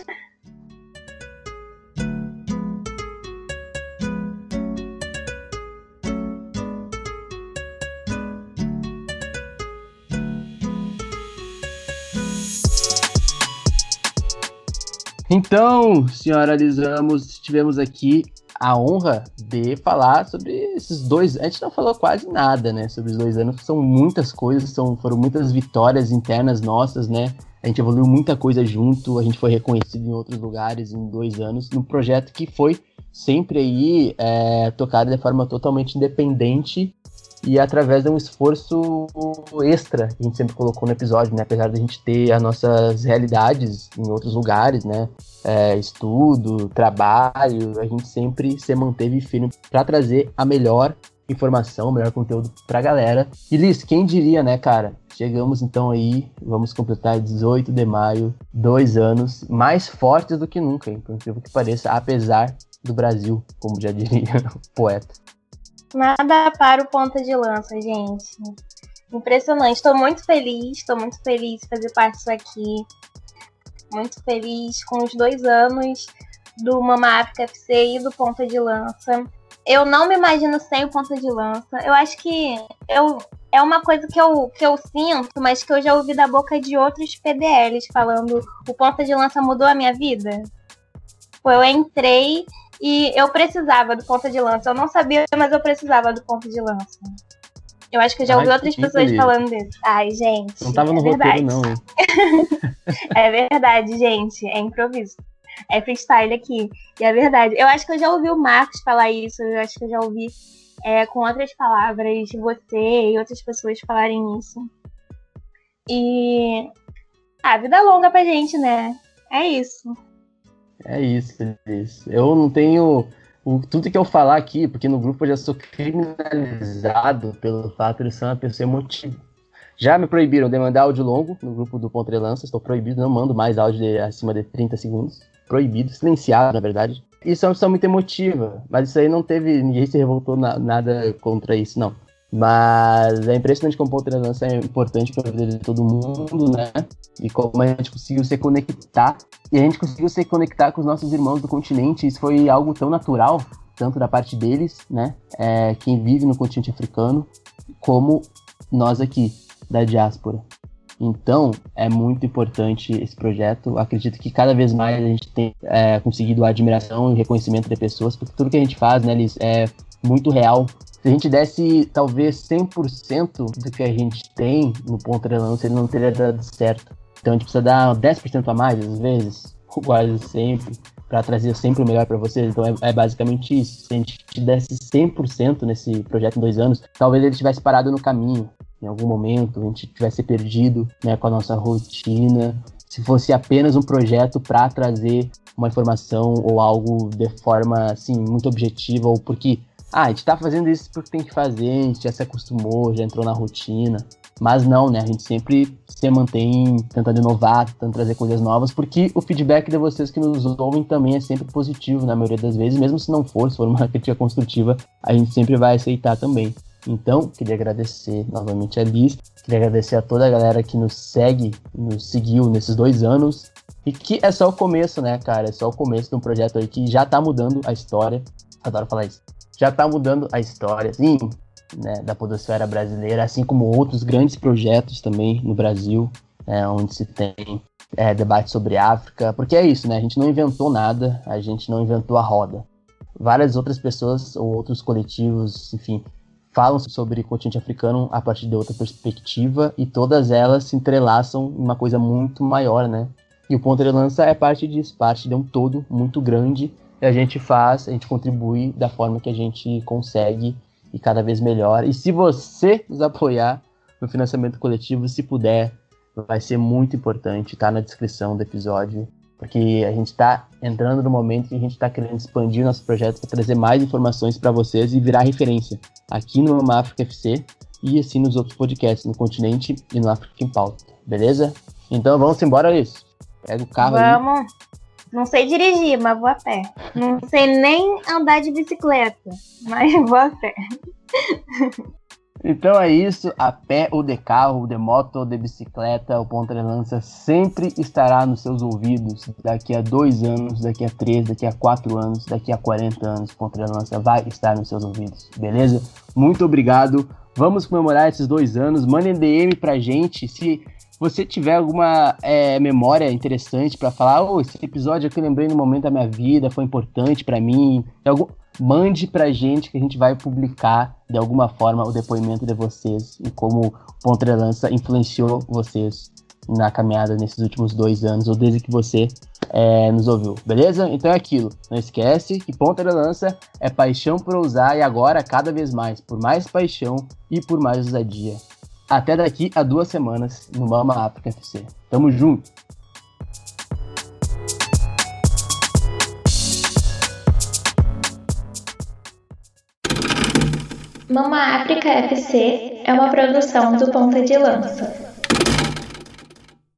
Então, senhora Liz Ramos, tivemos aqui a honra de falar sobre esses 2 anos. A gente não falou quase nada, né, sobre os 2 anos, são muitas coisas, foram muitas vitórias internas nossas, né? A gente evoluiu muita coisa junto, a gente foi reconhecido em outros lugares em 2 anos, num projeto que foi sempre aí tocado de forma totalmente independente e através de um esforço extra que a gente sempre colocou no episódio, né? Apesar de a gente ter as nossas realidades em outros lugares, né? Estudo, trabalho, a gente sempre se manteve firme para trazer a melhor informação, o melhor conteúdo pra galera. E Liz, quem diria, né, cara? Chegamos então aí, vamos completar 18 de maio, 2 anos, mais fortes do que nunca, hein? Por incrível que pareça, apesar do Brasil, como já diria o poeta. Nada para o Ponta de Lança, gente. Impressionante. Estou muito feliz de fazer parte disso aqui. muito feliz com os 2 anos do Mama África FC e do Ponta de Lança. Eu não me imagino sem o Ponta de Lança. Eu acho que é uma coisa que eu sinto, mas que eu já ouvi da boca de outros PDLs falando: o Ponta de Lança mudou a minha vida. Eu entrei e eu precisava do Ponta de Lança. Eu não sabia, mas eu precisava do Ponta de Lança. Eu acho que eu já ouvi outras pessoas falando disso. Ai, gente. Não tava no roteiro, não, hein? É verdade, gente. É improviso. É freestyle aqui. E é verdade. Eu acho que eu já ouvi o Marcos falar isso. Eu acho que eu já ouvi com outras palavras você e outras pessoas falarem isso. E vida longa pra gente, né? É isso. É isso. Eu não tenho tudo que eu falar aqui, porque no grupo eu já sou criminalizado pelo fato de ser uma pessoa emotiva. Já me proibiram de mandar áudio longo no grupo do Ponta de Lança. Estou proibido, não mando mais áudio acima de 30 segundos. Proibido, silenciado, na verdade. Isso é uma pessoa muito emotiva, mas isso aí não teve, ninguém se revoltou nada contra isso, não. Mas é impressionante como o Ponta de Lança é importante para a vida de todo mundo, né? E como a gente conseguiu se conectar. E a gente conseguiu se conectar com os nossos irmãos do continente. Isso foi algo tão natural, tanto da parte deles, né? Quem vive no continente africano, como nós aqui, da diáspora. Então, é muito importante esse projeto. Acredito que cada vez mais a gente tem conseguido a admiração e reconhecimento de pessoas, porque tudo que a gente faz, né, Liz, é muito real. Se a gente desse, talvez, 100% do que a gente tem no Ponta de Lança, ele não teria dado certo. Então, a gente precisa dar 10% a mais, às vezes, quase sempre, para trazer sempre o melhor para vocês. Então, é basicamente isso. Se a gente desse 100% nesse projeto em 2 anos, talvez ele tivesse parado no caminho. Em algum momento, a gente tivesse perdido, né, com a nossa rotina. Se fosse apenas um projeto para trazer uma informação ou algo de forma, assim, muito objetiva, ou porque, a gente tá fazendo isso porque tem que fazer, a gente já se acostumou, já entrou na rotina. Mas não, né, a gente sempre se mantém tentando inovar, tentando trazer coisas novas, porque o feedback de vocês que nos ouvem também é sempre positivo, na maioria das vezes, mesmo se não for, se for uma crítica construtiva, a gente sempre vai aceitar também. Então, queria agradecer novamente a Liz, queria agradecer a toda a galera que nos seguiu nesses 2 anos, e que é só o começo, né, cara, é só o começo de um projeto aí que já tá mudando a história, adoro falar isso, já tá mudando a história, sim, né, da podosfera brasileira, assim como outros grandes projetos também no Brasil, onde se tem debate sobre África, porque é isso, né, a gente não inventou nada, a gente não inventou a roda. Várias outras pessoas ou outros coletivos, enfim, falam sobre o continente africano a partir de outra perspectiva e todas elas se entrelaçam em uma coisa muito maior, né? E o Ponta de Lança é parte disso, parte de um todo muito grande e a gente contribui da forma que a gente consegue e cada vez melhor. E se você nos apoiar no financiamento coletivo, se puder, vai ser muito importante, tá na descrição do episódio, porque a gente está entrando no momento que a gente está querendo expandir nosso projeto para trazer mais informações para vocês e virar referência aqui no Mama África FC e assim nos outros podcasts, no Continente e no África em Pauta, beleza? Então vamos embora, isso. Pega o carro aí. Vamos. Não sei dirigir, mas vou a pé. Não sei nem andar de bicicleta, mas vou a pé. Então é isso, a pé ou de carro, de moto ou de bicicleta, o Ponta de Lança sempre estará nos seus ouvidos. Daqui a 2 anos, daqui a 3, daqui a 4 anos, daqui a 40 anos, o Ponta de Lança vai estar nos seus ouvidos, beleza? Muito obrigado, vamos comemorar esses 2 anos, mandem DM pra gente, se você tiver alguma memória interessante pra falar, esse episódio aqui eu lembrei no momento da minha vida, foi importante pra mim, mande pra gente que a gente vai publicar de alguma forma o depoimento de vocês e como o Ponta de Lança influenciou vocês na caminhada nesses últimos 2 anos ou desde que você nos ouviu, beleza? Então é aquilo, não esquece que Ponta de Lança é paixão por ousar e agora cada vez mais, por mais paixão e por mais ousadia. Até daqui a 2 semanas no Mama África FC. Tamo junto! Mama África FC é uma produção do Ponta de Lança.